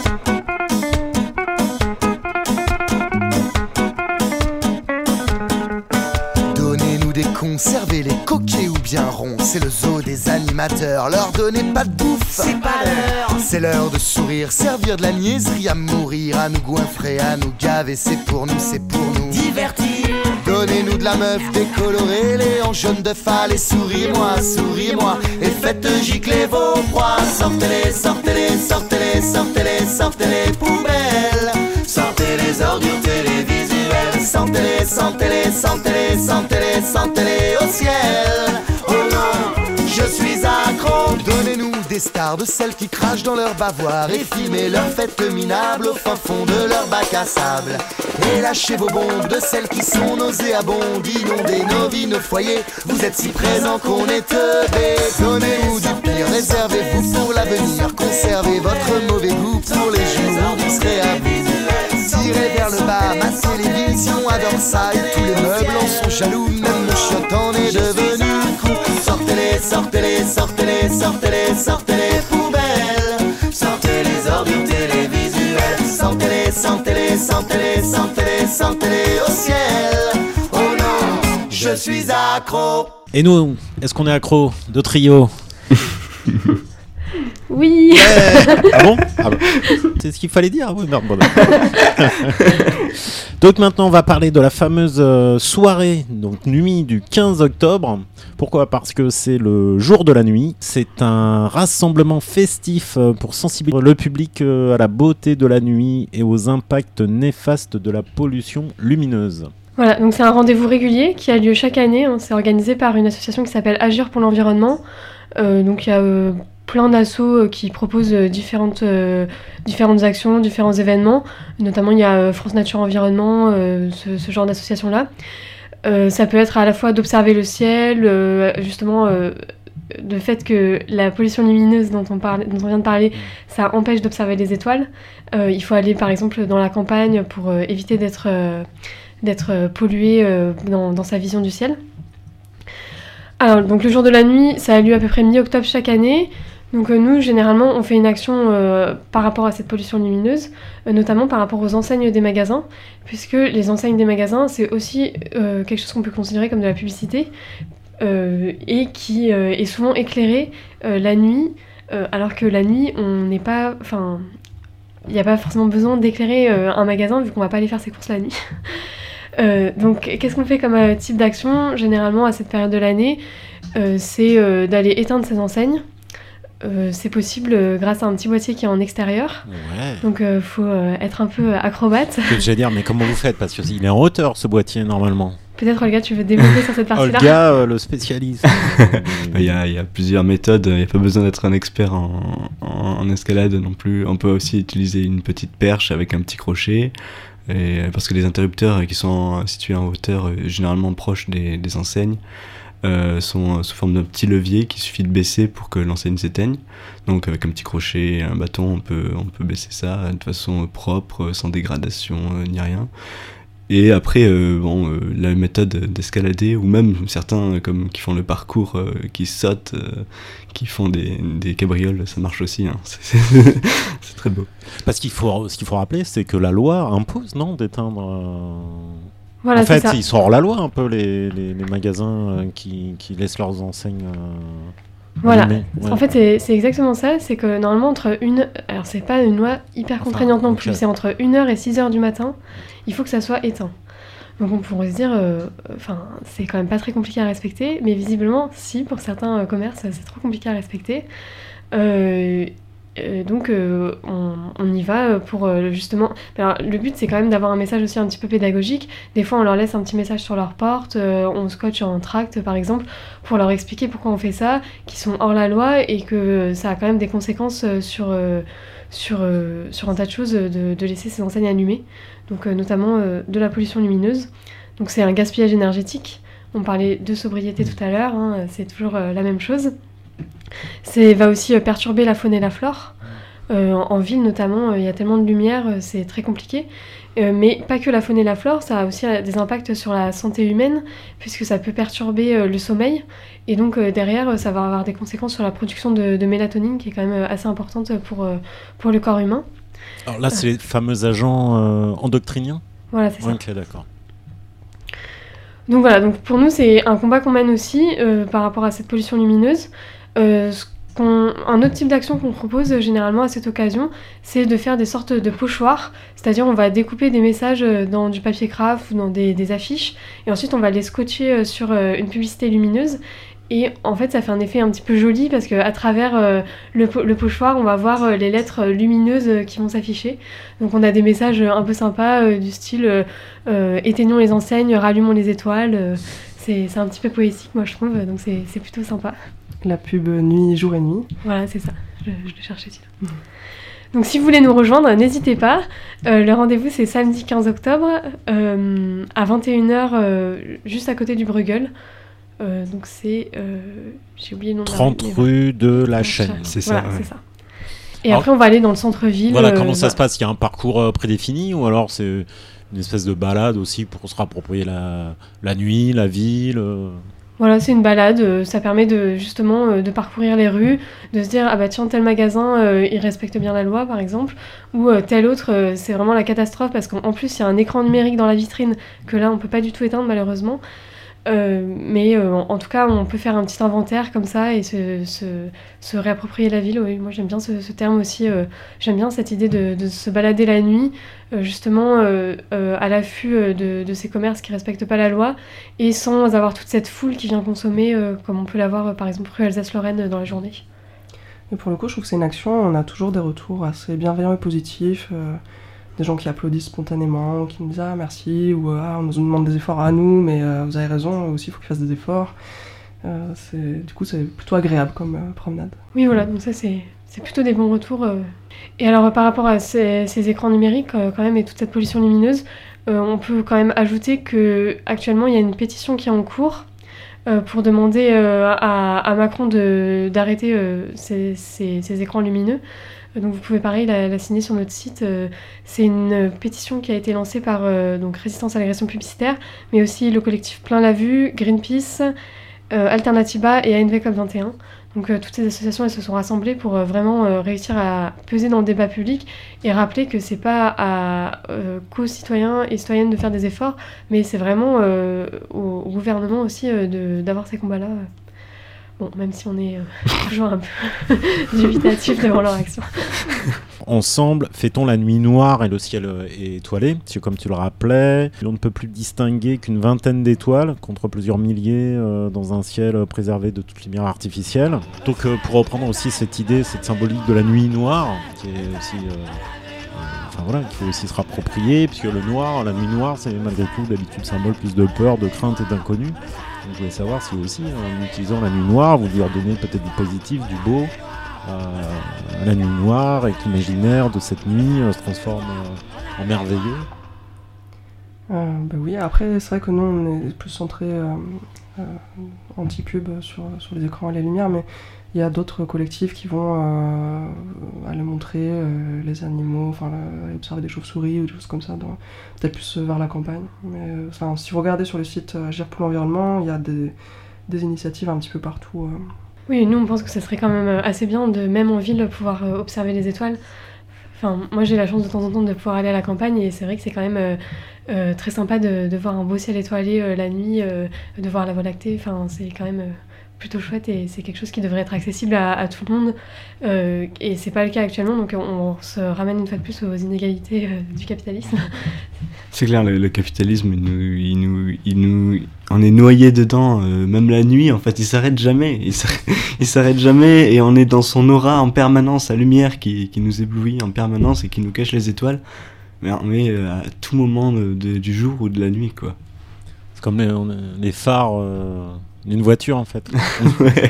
[SPEAKER 11] Conservez-les coquets ou bien ronds, c'est le zoo des animateurs. Leur donnez pas de bouffe,
[SPEAKER 12] c'est pas l'heure.
[SPEAKER 11] C'est l'heure de sourire, servir de la niaiserie à mourir, à nous goinfrer, à nous gaver. C'est pour nous, c'est pour nous
[SPEAKER 12] divertir.
[SPEAKER 11] Donnez-nous de la meuf décolorée, les hanches jaunes de phare, et souriez-moi, souriez-moi, et faites gicler vos proies. Sortez-les, sortez-les, sortez-les, sortez-les, sortez-les poubelles. Sortez les ordures télévisuelles. Sentez-les, sentez-les, sentez-les, sentez-les, sentez-les au ciel. Oh non, je suis accro. Donnez-nous des stars, de celles qui crachent dans leur bavoir, et filmez leurs fêtes minables au fin fond de leur bac à sable. Et lâchez vos bombes, de celles qui sont nauséabondes, inondez nos vies, nos foyers. Vous êtes si présents qu'on est teubés. Donnez-nous du pire, réservez-vous pour l'avenir. Conservez votre mauvais goût pour les jours où vous serez à bout. Tirez vers le bas, ma télévision adore ça et tous les meubles en sont jaloux, même le chiotte en est devenu fou. Sortez-les, sortez-les, sortez-les, sortez-les, sortez-les poubelles. Sortez les ordures télévisuelles. Sentez-les, sentez-les, sentez-les, sentez-les, sentez-les au ciel. Oh non, je suis accro.
[SPEAKER 4] Et nous, est-ce qu'on est accro de Trio?
[SPEAKER 6] Oui.
[SPEAKER 4] Ouais. Ah bon, ah bon. C'est ce qu'il fallait dire. Oui, merde, bon, donc maintenant, on va parler de la fameuse euh, soirée, donc nuit du quinze octobre. Pourquoi ? Parce que c'est le jour de la nuit. C'est un rassemblement festif euh, pour sensibiliser le public euh, à la beauté de la nuit et aux impacts néfastes de la pollution lumineuse.
[SPEAKER 6] Voilà, donc c'est un rendez-vous régulier qui a lieu chaque année. Hein. C'est organisé par une association qui s'appelle Agir pour l'environnement. Euh, donc il y a euh, plein d'assauts qui proposent différentes, euh, différentes actions, différents événements. Notamment, il y a France Nature Environnement, euh, ce, ce genre d'association-là. Euh, ça peut être à la fois d'observer le ciel, euh, justement, euh, le fait que la pollution lumineuse dont on, parle, dont on vient de parler, ça empêche d'observer les étoiles. Euh, il faut aller, par exemple, dans la campagne pour euh, éviter d'être, euh, d'être pollué euh, dans, dans sa vision du ciel. Alors, donc le jour de la nuit, ça a lieu à peu près mi-octobre chaque année. Donc euh, nous, généralement, on fait une action euh, par rapport à cette pollution lumineuse, euh, notamment par rapport aux enseignes des magasins, puisque les enseignes des magasins, c'est aussi euh, quelque chose qu'on peut considérer comme de la publicité, euh, et qui euh, est souvent éclairée euh, la nuit, euh, alors que la nuit, on n'est pas... Enfin, il n'y a pas forcément besoin d'éclairer euh, un magasin, vu qu'on ne va pas aller faire ses courses la nuit. Euh, donc, qu'est-ce qu'on fait comme euh, type d'action ? Généralement, à cette période de l'année, euh, c'est euh, d'aller éteindre ces enseignes. Euh, c'est possible euh, grâce à un petit boîtier qui est en extérieur.
[SPEAKER 4] Ouais.
[SPEAKER 6] Donc, il euh, faut euh, être un peu acrobate.
[SPEAKER 4] Que j'allais dire, mais comment vous faites ? Parce qu'il est en hauteur, ce boîtier, normalement.
[SPEAKER 6] Peut-être, Olga, tu veux développer sur cette partie-là ?
[SPEAKER 4] Olga, euh, le spécialiste.
[SPEAKER 7] Il y, a, il y a plusieurs méthodes. Il n'y a pas besoin d'être un expert en, en, en escalade non plus. On peut aussi utiliser une petite perche avec un petit crochet. Et parce que les interrupteurs qui sont situés en hauteur, généralement proches des, des enseignes, euh, sont sous forme d'un petit levier qu'il suffit de baisser pour que l'enseigne s'éteigne. Donc avec un petit crochet et un bâton, on peut, on peut baisser ça de façon propre, sans dégradation euh, ni rien. Et après, euh, bon, euh, la méthode d'escalader, ou même certains euh, comme qui font le parcours, euh, qui sautent, euh, qui font des, des cabrioles, ça marche aussi. Hein. C'est, c'est, c'est très beau.
[SPEAKER 4] Parce qu'il faut, ce qu'il faut rappeler, c'est que la loi impose, non, d'éteindre. Euh...
[SPEAKER 6] Voilà,
[SPEAKER 4] en fait,
[SPEAKER 6] c'est ça.
[SPEAKER 4] Ils sont hors la loi un peu les, les, les magasins euh, qui, qui laissent leurs enseignes. Euh...
[SPEAKER 6] Voilà,
[SPEAKER 4] ouais.
[SPEAKER 6] En fait c'est, c'est exactement ça, c'est que normalement entre une... Alors c'est pas une loi hyper contraignante enfin, non plus, okay. C'est entre une heure et six heures du matin, il faut que ça soit éteint. Donc on pourrait se dire, enfin euh, c'est quand même pas très compliqué à respecter, mais visiblement si, pour certains euh, commerces c'est trop compliqué à respecter. Euh, euh, donc euh, on, on y va pour euh, justement... Alors, le but c'est quand même d'avoir un message aussi un petit peu pédagogique. Des fois on leur laisse un petit message sur leur porte, euh, on scotche un tract par exemple, pour leur expliquer pourquoi on fait ça, qu'ils sont hors la loi et que ça a quand même des conséquences sur, euh, sur, euh, sur un tas de choses de, de laisser ces enseignes allumées. Donc euh, notamment euh, de la pollution lumineuse. Donc c'est un gaspillage énergétique. On parlait de sobriété tout à l'heure, hein, c'est toujours euh, la même chose. Ça va aussi euh, perturber la faune et la flore. Euh, en, en ville notamment, il euh, y a tellement de lumière, euh, c'est très compliqué. Euh, mais pas que la faune et la flore, ça a aussi euh, des impacts sur la santé humaine, puisque ça peut perturber euh, le sommeil. Et donc euh, derrière, euh, ça va avoir des conséquences sur la production de, de mélatonine, qui est quand même euh, assez importante pour, euh, pour le corps humain.
[SPEAKER 4] Alors là, c'est euh. les fameux agents euh, endocriniens ?
[SPEAKER 6] Voilà, c'est ça.
[SPEAKER 4] Ok, d'accord.
[SPEAKER 6] Donc voilà, donc pour nous, c'est un combat qu'on mène aussi euh, par rapport à cette pollution lumineuse. Euh, ce qu'on, un autre type d'action qu'on propose euh, généralement à cette occasion, c'est de faire des sortes de pochoirs, c'est-à-dire on va découper des messages euh, dans du papier craft ou dans des, des affiches, et ensuite on va les scotcher euh, sur euh, une publicité lumineuse. Et en fait, ça fait un effet un petit peu joli parce qu'à travers euh, le, po- le pochoir, on va voir euh, les lettres euh, lumineuses euh, qui vont s'afficher. Donc on a des messages euh, un peu sympas euh, du style euh, euh, « éteignons les enseignes, rallumons les étoiles euh, ». C'est, c'est un petit peu poétique, moi je trouve, donc c'est, c'est plutôt sympa.
[SPEAKER 5] La pub nuit, jour et nuit.
[SPEAKER 6] Voilà, c'est ça. Je, je le cherchais dessus. Mmh. Donc si vous voulez nous rejoindre, n'hésitez pas. Euh, le rendez-vous, c'est samedi quinze octobre euh, à vingt et une heures, euh, juste à côté du Bruegel. Euh, donc c'est... Euh, j'ai oublié le nom de la
[SPEAKER 4] trente rue de la Chaîne.
[SPEAKER 7] C'est
[SPEAKER 6] voilà,
[SPEAKER 7] ça. Ouais.
[SPEAKER 6] c'est ça. Et alors, après, on va aller dans le centre-ville.
[SPEAKER 4] Voilà, comment
[SPEAKER 6] euh,
[SPEAKER 4] ça
[SPEAKER 6] voilà.
[SPEAKER 4] se passe ? Il y a un parcours euh, prédéfini ou alors c'est une espèce de balade aussi pour se réapproprier la, la nuit, la ville euh...
[SPEAKER 6] Voilà, c'est une balade, euh, ça permet de, justement euh, de parcourir les rues, de se dire « Ah bah tiens, tel magasin, euh, il respecte bien la loi, par exemple », ou euh, tel autre, euh, c'est vraiment la catastrophe, parce qu'en plus, il y a un écran numérique dans la vitrine que là, on peut pas du tout éteindre, malheureusement. Euh, mais euh, en, en tout cas, on peut faire un petit inventaire comme ça et se, se, se réapproprier la ville. Oui, moi, j'aime bien ce, ce terme aussi. Euh, j'aime bien cette idée de, de se balader la nuit, euh, justement euh, euh, à l'affût de, de ces commerces qui respectent pas la loi et sans avoir toute cette foule qui vient consommer, euh, comme on peut l'avoir, euh, par exemple, rue Alsace-Lorraine dans la journée.
[SPEAKER 5] Et pour le coup, je trouve que c'est une action, on a toujours des retours assez bienveillants et positifs. Euh... Des gens qui applaudissent spontanément, qui nous disent « Ah, merci » ou « Ah, on nous demande des efforts à nous, mais euh, vous avez raison, aussi, il faut qu'ils fassent des efforts. Euh, » Du coup, c'est plutôt agréable comme euh, promenade.
[SPEAKER 6] Oui, voilà, donc ça, c'est, c'est plutôt des bons retours. Euh. Et alors, par rapport à ces, ces écrans numériques, euh, quand même, et toute cette pollution lumineuse, Euh, on peut quand même ajouter qu'actuellement, il y a une pétition qui est en cours euh, pour demander euh, à, à Macron de, d'arrêter euh, ces, ces, ces écrans lumineux. Donc vous pouvez pareil la, la signer sur notre site. Euh, c'est une pétition qui a été lancée par euh, donc Résistance à l'agression publicitaire, mais aussi le collectif Plein la Vue, Greenpeace, euh, Alternativa et A N V COP vingt et un. Donc euh, toutes ces associations elles se sont rassemblées pour euh, vraiment euh, réussir à peser dans le débat public et rappeler que c'est pas à, euh, qu'aux citoyens et citoyennes de faire des efforts, mais c'est vraiment euh, au, au gouvernement aussi euh, de, d'avoir ces combats-là. Bon, même si on est euh, toujours un peu dubitatif devant leur action.
[SPEAKER 4] Ensemble, fait-on la nuit noire et le ciel est étoilé, parce que comme tu le rappelais, on ne peut plus distinguer qu'une vingtaine d'étoiles contre plusieurs milliers euh, dans un ciel préservé de toute lumière artificielle. Donc euh, pour reprendre aussi cette idée, cette symbolique de la nuit noire, qui est aussi... Euh, euh, enfin voilà, qu'il faut aussi se rapproprier, puisque le noir, la nuit noire, c'est malgré tout d'habitude symbole plus de peur, de crainte et d'inconnu. Donc je voulais savoir si aussi, en utilisant la nuit noire, vous lui redonnez peut-être du positif, du beau euh, à la nuit noire, et que l'imaginaire de cette nuit euh, se transforme euh, en merveilleux.
[SPEAKER 5] Euh, bah oui, après c'est vrai que nous on est plus centré euh, euh, anti-pub sur, sur les écrans et les lumières, mais il y a d'autres collectifs qui vont euh, aller montrer euh, les animaux, enfin aller observer des chauves-souris ou des choses comme ça, dans, peut-être plus vers la campagne. Mais enfin, si vous regardez sur le site Agir pour l'environnement, il y a des, des initiatives un petit peu partout. Euh.
[SPEAKER 6] Oui, nous on pense que ça serait quand même assez bien de, même en ville, pouvoir euh, observer les étoiles. Enfin, moi j'ai la chance de temps en temps de pouvoir aller à la campagne et c'est vrai que c'est quand même euh, euh, très sympa de, de voir un beau ciel étoilé euh, la nuit, euh, de voir la Voie lactée, enfin c'est quand même... Euh, plutôt chouette et c'est quelque chose qui devrait être accessible à, à tout le monde euh, et c'est pas le cas actuellement, donc on, on se ramène une fois de plus aux inégalités euh, du capitalisme.
[SPEAKER 7] C'est clair, le, le capitalisme il nous, il nous, il nous, on est noyé dedans, euh, même la nuit en fait il s'arrête jamais, il s'arrête, il s'arrête jamais et on est dans son aura en permanence, la lumière qui, qui nous éblouit en permanence et qui nous cache les étoiles, mais on est à tout moment de, de, du jour ou de la nuit quoi.
[SPEAKER 4] C'est comme les, on, les phares euh... d'une voiture en fait.
[SPEAKER 7] Ouais.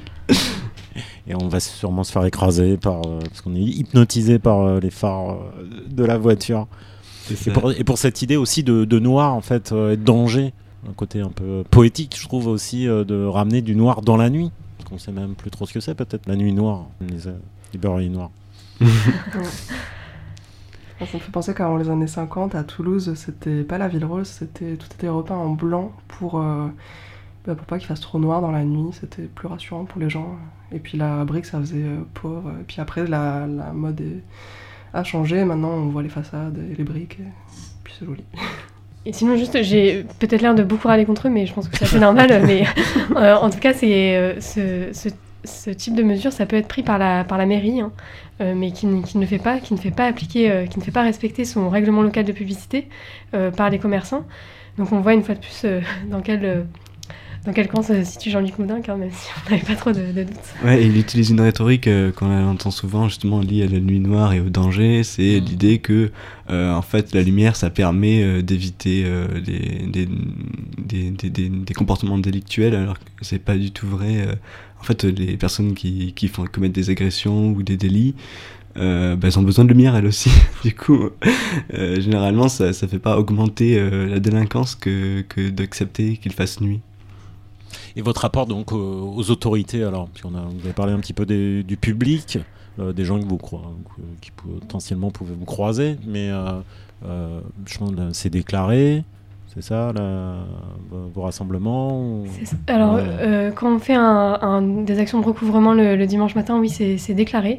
[SPEAKER 4] Et on va sûrement se faire écraser par, euh, parce qu'on est hypnotisé par euh, les phares euh, de la voiture. Et pour, et pour cette idée aussi de, de noir en fait, euh, et de danger, un côté un peu poétique je trouve aussi euh, de ramener du noir dans la nuit. Parce qu'on sait même plus trop ce que c'est peut-être, la nuit noire, les euh, librairies noires.
[SPEAKER 5] Ça me fait penser qu'avant les années cinquante, à Toulouse, c'était pas la ville rose, c'était, tout était repeint en blanc pour... Euh, Bah pour pas qu'il fasse trop noir dans la nuit, c'était plus rassurant pour les gens. Et puis la brique, ça faisait euh, pauvre. Et puis après, la, la mode est... a changé. Maintenant, on voit les façades et les briques. Et puis c'est joli.
[SPEAKER 6] Et sinon, juste, j'ai peut-être l'air de beaucoup râler contre eux, mais je pense que c'est assez normal. Mais euh, en tout cas, c'est, euh, ce, ce, ce type de mesure, ça peut être pris par la, par la mairie, hein, euh, mais qui, qui ne fait pas, qui ne fait pas appliquer, euh, qui ne fait pas respecter son règlement local de publicité euh, par les commerçants. Donc on voit une fois de plus euh, dans quel... Euh, Dans quel camp se situe Jean-Luc Moudin, hein, même si on n'avait pas trop de, de doutes.
[SPEAKER 7] Ouais, il utilise une rhétorique euh, qu'on entend souvent justement liée à la nuit noire et au danger, c'est mmh. l'idée que euh, en fait la lumière ça permet euh, d'éviter euh, des, des, des, des, des, des comportements délictuels, alors que c'est pas du tout vrai. Euh, en fait, les personnes qui, qui font commettre des agressions ou des délits, Euh, bah, elles ont besoin de lumière elles aussi. Du coup, euh, généralement ça ça fait pas augmenter euh, la délinquance que, que d'accepter qu'il fasse nuit.
[SPEAKER 4] Et votre rapport donc aux, aux autorités, alors, puis on a, vous avez parlé un petit peu des, du public, euh, des gens que vous croyez, qui potentiellement pouvaient vous croiser, mais euh, euh, je pense que c'est déclaré, c'est ça, là, vos rassemblements ou...
[SPEAKER 6] c'est ça. Alors, ouais. euh, quand on fait un, un, des actions de recouvrement le, le dimanche matin, oui, c'est, c'est déclaré.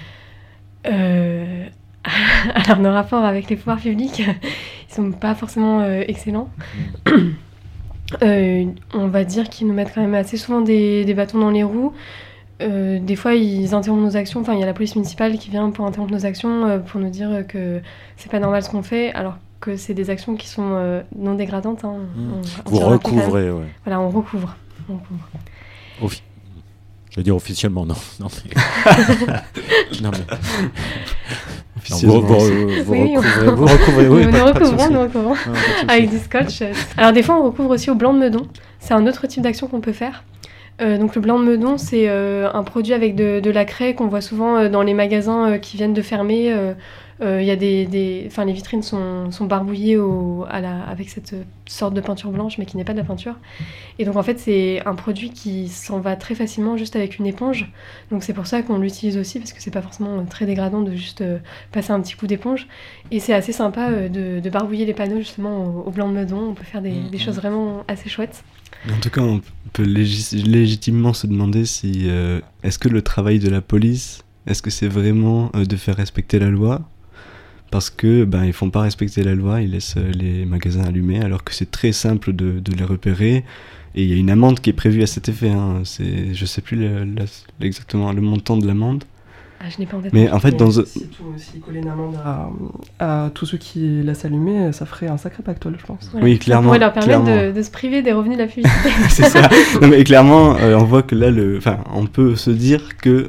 [SPEAKER 6] Euh... Alors, nos rapports avec les pouvoirs publics, ils sont pas forcément euh, excellents. Mmh. Euh, on va dire qu'ils nous mettent quand même assez souvent des, des bâtons dans les roues. Euh, des fois, ils interrompent nos actions. Enfin, il y a la police municipale qui vient pour interrompre nos actions, euh, pour nous dire que c'est pas normal ce qu'on fait, alors que c'est des actions qui sont euh, non dégradantes. Hein.
[SPEAKER 4] Mmh.
[SPEAKER 6] On,
[SPEAKER 4] Vous recouvrez, ouais.
[SPEAKER 6] Voilà, on recouvre. On recouvre.
[SPEAKER 4] Offi- Je vais dire officiellement, non. Non, mais... non, mais...
[SPEAKER 7] Officiellement.
[SPEAKER 4] Non, vous, vous, vous,
[SPEAKER 6] oui,
[SPEAKER 4] recouvrez,
[SPEAKER 6] on...
[SPEAKER 4] vous recouvrez, oui,
[SPEAKER 6] nous
[SPEAKER 4] pas,
[SPEAKER 6] recouvrons,
[SPEAKER 4] pas de
[SPEAKER 6] nous recouvrons,
[SPEAKER 4] non,
[SPEAKER 6] avec du scotch. Alors des fois, on recouvre aussi au blanc de Meudon. C'est un autre type d'action qu'on peut faire. Euh, donc le blanc de Meudon, c'est euh, un produit avec de, de la craie qu'on voit souvent euh, dans les magasins euh, qui viennent de fermer, euh, Euh, y a des, des, enfin, les vitrines sont, sont barbouillées au, à la, avec cette sorte de peinture blanche, mais qui n'est pas de la peinture. Et donc en fait, c'est un produit qui s'en va très facilement juste avec une éponge. Donc c'est pour ça qu'on l'utilise aussi, parce que c'est pas forcément très dégradant de juste euh, passer un petit coup d'éponge. Et c'est assez sympa euh, de, de barbouiller les panneaux justement au, au blanc de meudon. On peut faire des, mmh. des choses vraiment assez chouettes.
[SPEAKER 7] En tout cas, on peut légis- légitimement se demander si euh, est-ce que le travail de la police, est-ce que c'est vraiment euh, de faire respecter la loi ? Parce que ben ils font pas respecter la loi, ils laissent les magasins allumés, alors que c'est très simple de, de les repérer. Et il y a une amende qui est prévue à cet effet. Hein. C'est, je sais plus le, le, exactement le montant de l'amende.
[SPEAKER 6] Ah, je n'ai pas en tête.
[SPEAKER 7] Mais en fait, dans
[SPEAKER 5] si tout aussi coller une amende à, à tous ceux qui laissent allumer, ça ferait un sacré pactole, je pense.
[SPEAKER 6] Voilà.
[SPEAKER 7] Oui, clairement.
[SPEAKER 6] Ça pourrait leur permettre
[SPEAKER 7] clairement.
[SPEAKER 6] de, de se priver des revenus de la publicité.
[SPEAKER 7] C'est ça. Non, mais clairement, euh, on voit que là, le, enfin, on peut se dire que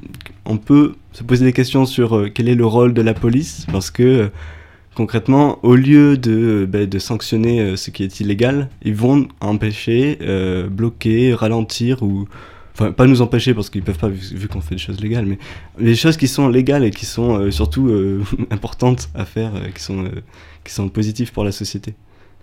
[SPEAKER 7] on peut se poser des questions sur euh, quel est le rôle de la police, parce que euh, concrètement, au lieu de, bah, de sanctionner euh, ce qui est illégal, ils vont empêcher, euh, bloquer, ralentir, ou enfin pas nous empêcher parce qu'ils peuvent pas vu, vu qu'on fait des choses légales, mais les choses qui sont légales et qui sont euh, surtout euh, importantes à faire, euh, qui sont euh, qui sont positives pour la société.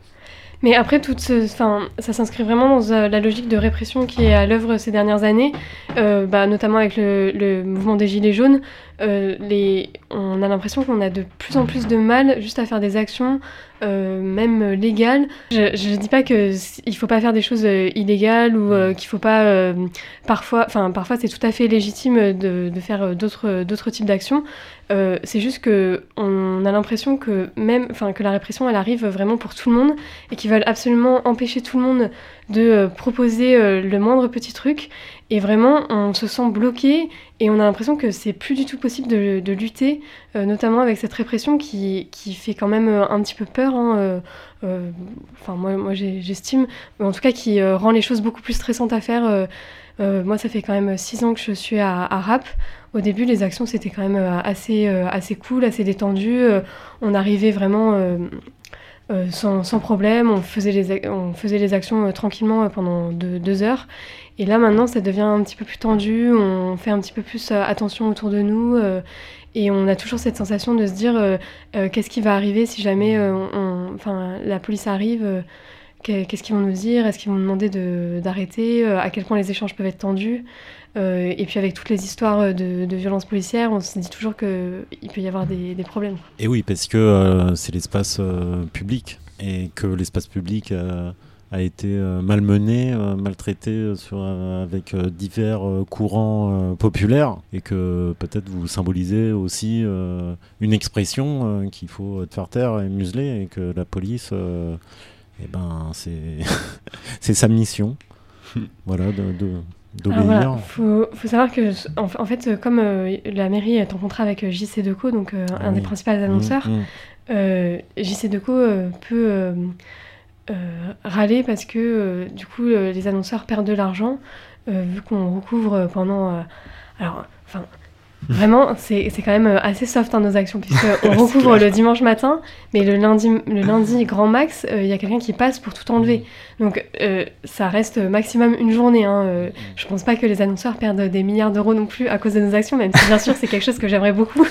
[SPEAKER 6] Mais après, toute ce, ça s'inscrit vraiment dans euh, la logique de répression qui est à l'œuvre ces dernières années, euh, bah, notamment avec le, le mouvement des Gilets jaunes. Euh, les, on a l'impression qu'on a de plus en plus de mal juste à faire des actions, euh, même légales. Je ne dis pas qu'il ne faut pas faire des choses euh, illégales ou euh, qu'il ne faut pas... Euh, parfois, parfois, c'est tout à fait légitime de, de faire d'autres, d'autres types d'actions. Euh, c'est juste qu'on a l'impression que, même, que la répression, elle arrive vraiment pour tout le monde et qu'ils veulent absolument empêcher tout le monde de euh, proposer euh, le moindre petit truc. Et vraiment, on se sent bloqué et on a l'impression que c'est plus du tout possible de, de lutter, euh, notamment avec cette répression qui, qui fait quand même un petit peu peur. Hein, euh, euh, enfin, moi, moi j'estime, mais en tout cas qui euh, rend les choses beaucoup plus stressantes à faire. Euh, euh, moi, ça fait quand même six ans que je suis à, à Rapp. Au début, les actions, c'était quand même assez, euh, assez cool, assez détendu. Euh, on arrivait vraiment... Euh, Euh, sans, sans problème, on faisait les, on faisait les actions euh, tranquillement euh, pendant deux, deux heures. Et là, maintenant, ça devient un petit peu plus tendu, on fait un petit peu plus euh, attention autour de nous. Euh, et on a toujours cette sensation de se dire euh, euh, qu'est-ce qui va arriver si jamais euh, on, on, la police arrive, euh, qu'est-ce qu'ils vont nous dire, est-ce qu'ils vont nous demander de, d'arrêter, euh, à quel point les échanges peuvent être tendus. Euh, et puis avec toutes les histoires de, de violences policières, on se dit toujours qu'il peut y avoir des, des problèmes.
[SPEAKER 4] Et oui, parce que euh, c'est l'espace euh, public, et que l'espace public euh, a été euh, malmené, euh, maltraité sur, euh, avec euh, divers euh, courants euh, populaires, et que peut-être vous symbolisez aussi euh, une expression euh, qu'il faut faire taire et museler, et que la police, euh, eh ben, c'est, c'est sa mission. Voilà, de... de
[SPEAKER 6] Alors voilà, faut, faut savoir que en, en fait, comme euh, la mairie est en contrat avec euh, J C Decaux, donc euh, ah un oui. des principaux annonceurs, mmh, mmh. Euh, J C Decaux euh, peut euh, euh, râler parce que euh, du coup euh, les annonceurs perdent de l'argent euh, vu qu'on recouvre pendant. Euh, alors, enfin. Vraiment, c'est, c'est quand même assez soft hein, nos actions, puisqu'on recouvre le dimanche matin, mais le lundi, le lundi grand max, il euh, y a quelqu'un qui passe pour tout enlever. Donc euh, ça reste maximum une journée. Hein. Euh, je pense pas que les annonceurs perdent des milliards d'euros non plus à cause de nos actions, même si bien sûr c'est quelque chose que j'aimerais beaucoup.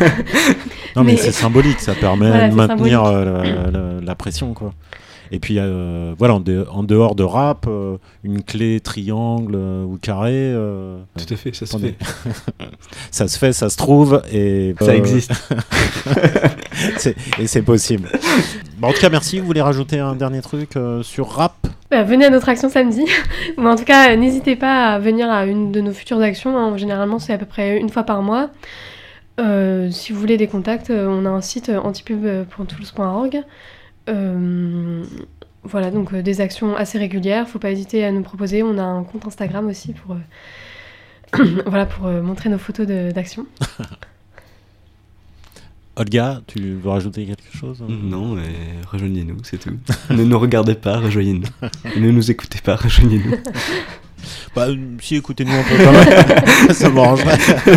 [SPEAKER 4] Non mais, mais c'est symbolique, ça permet
[SPEAKER 6] voilà,
[SPEAKER 4] de maintenir euh, la, la, la pression, quoi. Et puis, euh, voilà, en, de, en dehors de Rapp, euh, une clé triangle euh, ou carré... Euh,
[SPEAKER 7] Tout à fait, ça se
[SPEAKER 4] attendez.
[SPEAKER 7] fait.
[SPEAKER 4] Ça se fait, ça se trouve, et...
[SPEAKER 7] Ça euh, existe.
[SPEAKER 4] c'est, et c'est possible. Bon, en tout cas, merci. Vous voulez rajouter un dernier truc euh, sur Rapp ?
[SPEAKER 6] Bah, venez à notre action samedi. Mais en tout cas, n'hésitez pas à venir à une de nos futures actions. Hein. Généralement, c'est à peu près une fois par mois. Euh, si vous voulez des contacts, on a un site antipub point toulouse point org. Euh, voilà, donc euh, des actions assez régulières, faut pas hésiter à nous proposer. On a un compte Instagram aussi pour, euh, voilà, pour euh, montrer nos photos de, d'action.
[SPEAKER 4] Olga, tu veux rajouter quelque chose ?
[SPEAKER 7] Non, mais rejoignez-nous, c'est tout. Ne nous regardez pas, rejoignez-nous. Ne nous écoutez pas, rejoignez-nous.
[SPEAKER 4] Bah, si, écoutez-nous un peu quand même, ça m'arrangerait.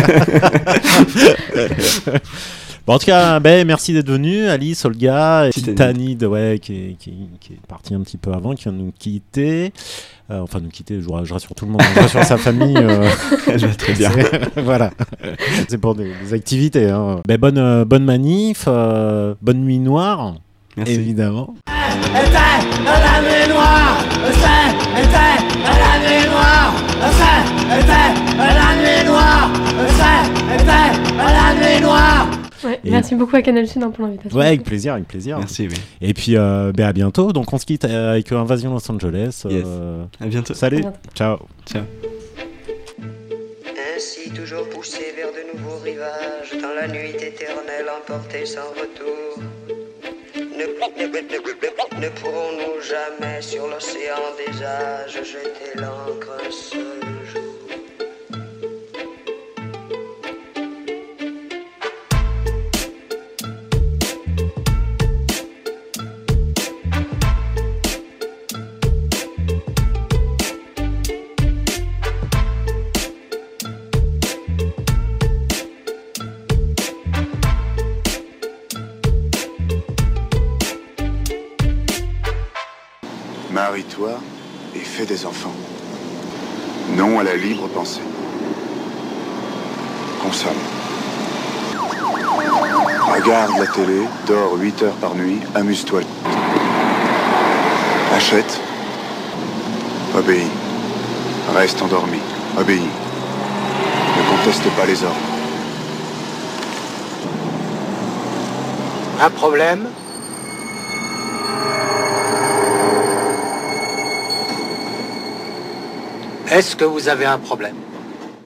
[SPEAKER 4] Bon, en tout cas, ben, merci d'être venu, Alice, Olga, et Titanide, ouais, qui est, qui, qui est partie un petit peu avant, qui vient de nous quitter. Euh, enfin, nous quitter, je, je rassure tout le monde, je rassure sa famille. Euh,
[SPEAKER 7] Elle va très bien.
[SPEAKER 4] Voilà. C'est pour des, des activités. Hein. Ben, bonne, euh, bonne manif, euh, bonne nuit noire,
[SPEAKER 7] Merci.
[SPEAKER 4] évidemment.
[SPEAKER 12] Était la nuit noire, c'est, était la nuit noire, c'est, était la nuit noire, c'est, était la nuit noire.
[SPEAKER 6] Ouais,
[SPEAKER 4] Et-
[SPEAKER 6] merci beaucoup à Canal Sud hein, pour l'invitation.
[SPEAKER 4] Ouais, avec plaisir, avec plaisir.
[SPEAKER 7] Merci, oui.
[SPEAKER 4] Et puis, euh, ben, à bientôt. Donc, on se quitte avec Invasion Los Angeles.
[SPEAKER 7] Yes.
[SPEAKER 4] Euh,
[SPEAKER 7] À bientôt.
[SPEAKER 4] Salut.
[SPEAKER 6] À bientôt.
[SPEAKER 4] Ciao.
[SPEAKER 7] Ciao.
[SPEAKER 1] Ainsi toujours poussé vers de nouveaux rivages, dans la nuit éternelle emporté sans retour. Ne, ne, ne, ne pourrons-nous jamais sur l'océan des âges jeter l'encre un seul jour?
[SPEAKER 2] Marie-toi et fais des enfants. Non à la libre pensée. Consomme. Regarde la télé, dors huit heures par nuit, amuse-toi. Achète. Obéis. Reste endormi. Obéis. Ne conteste pas les ordres.
[SPEAKER 3] Un problème? Est-ce que vous avez un problème?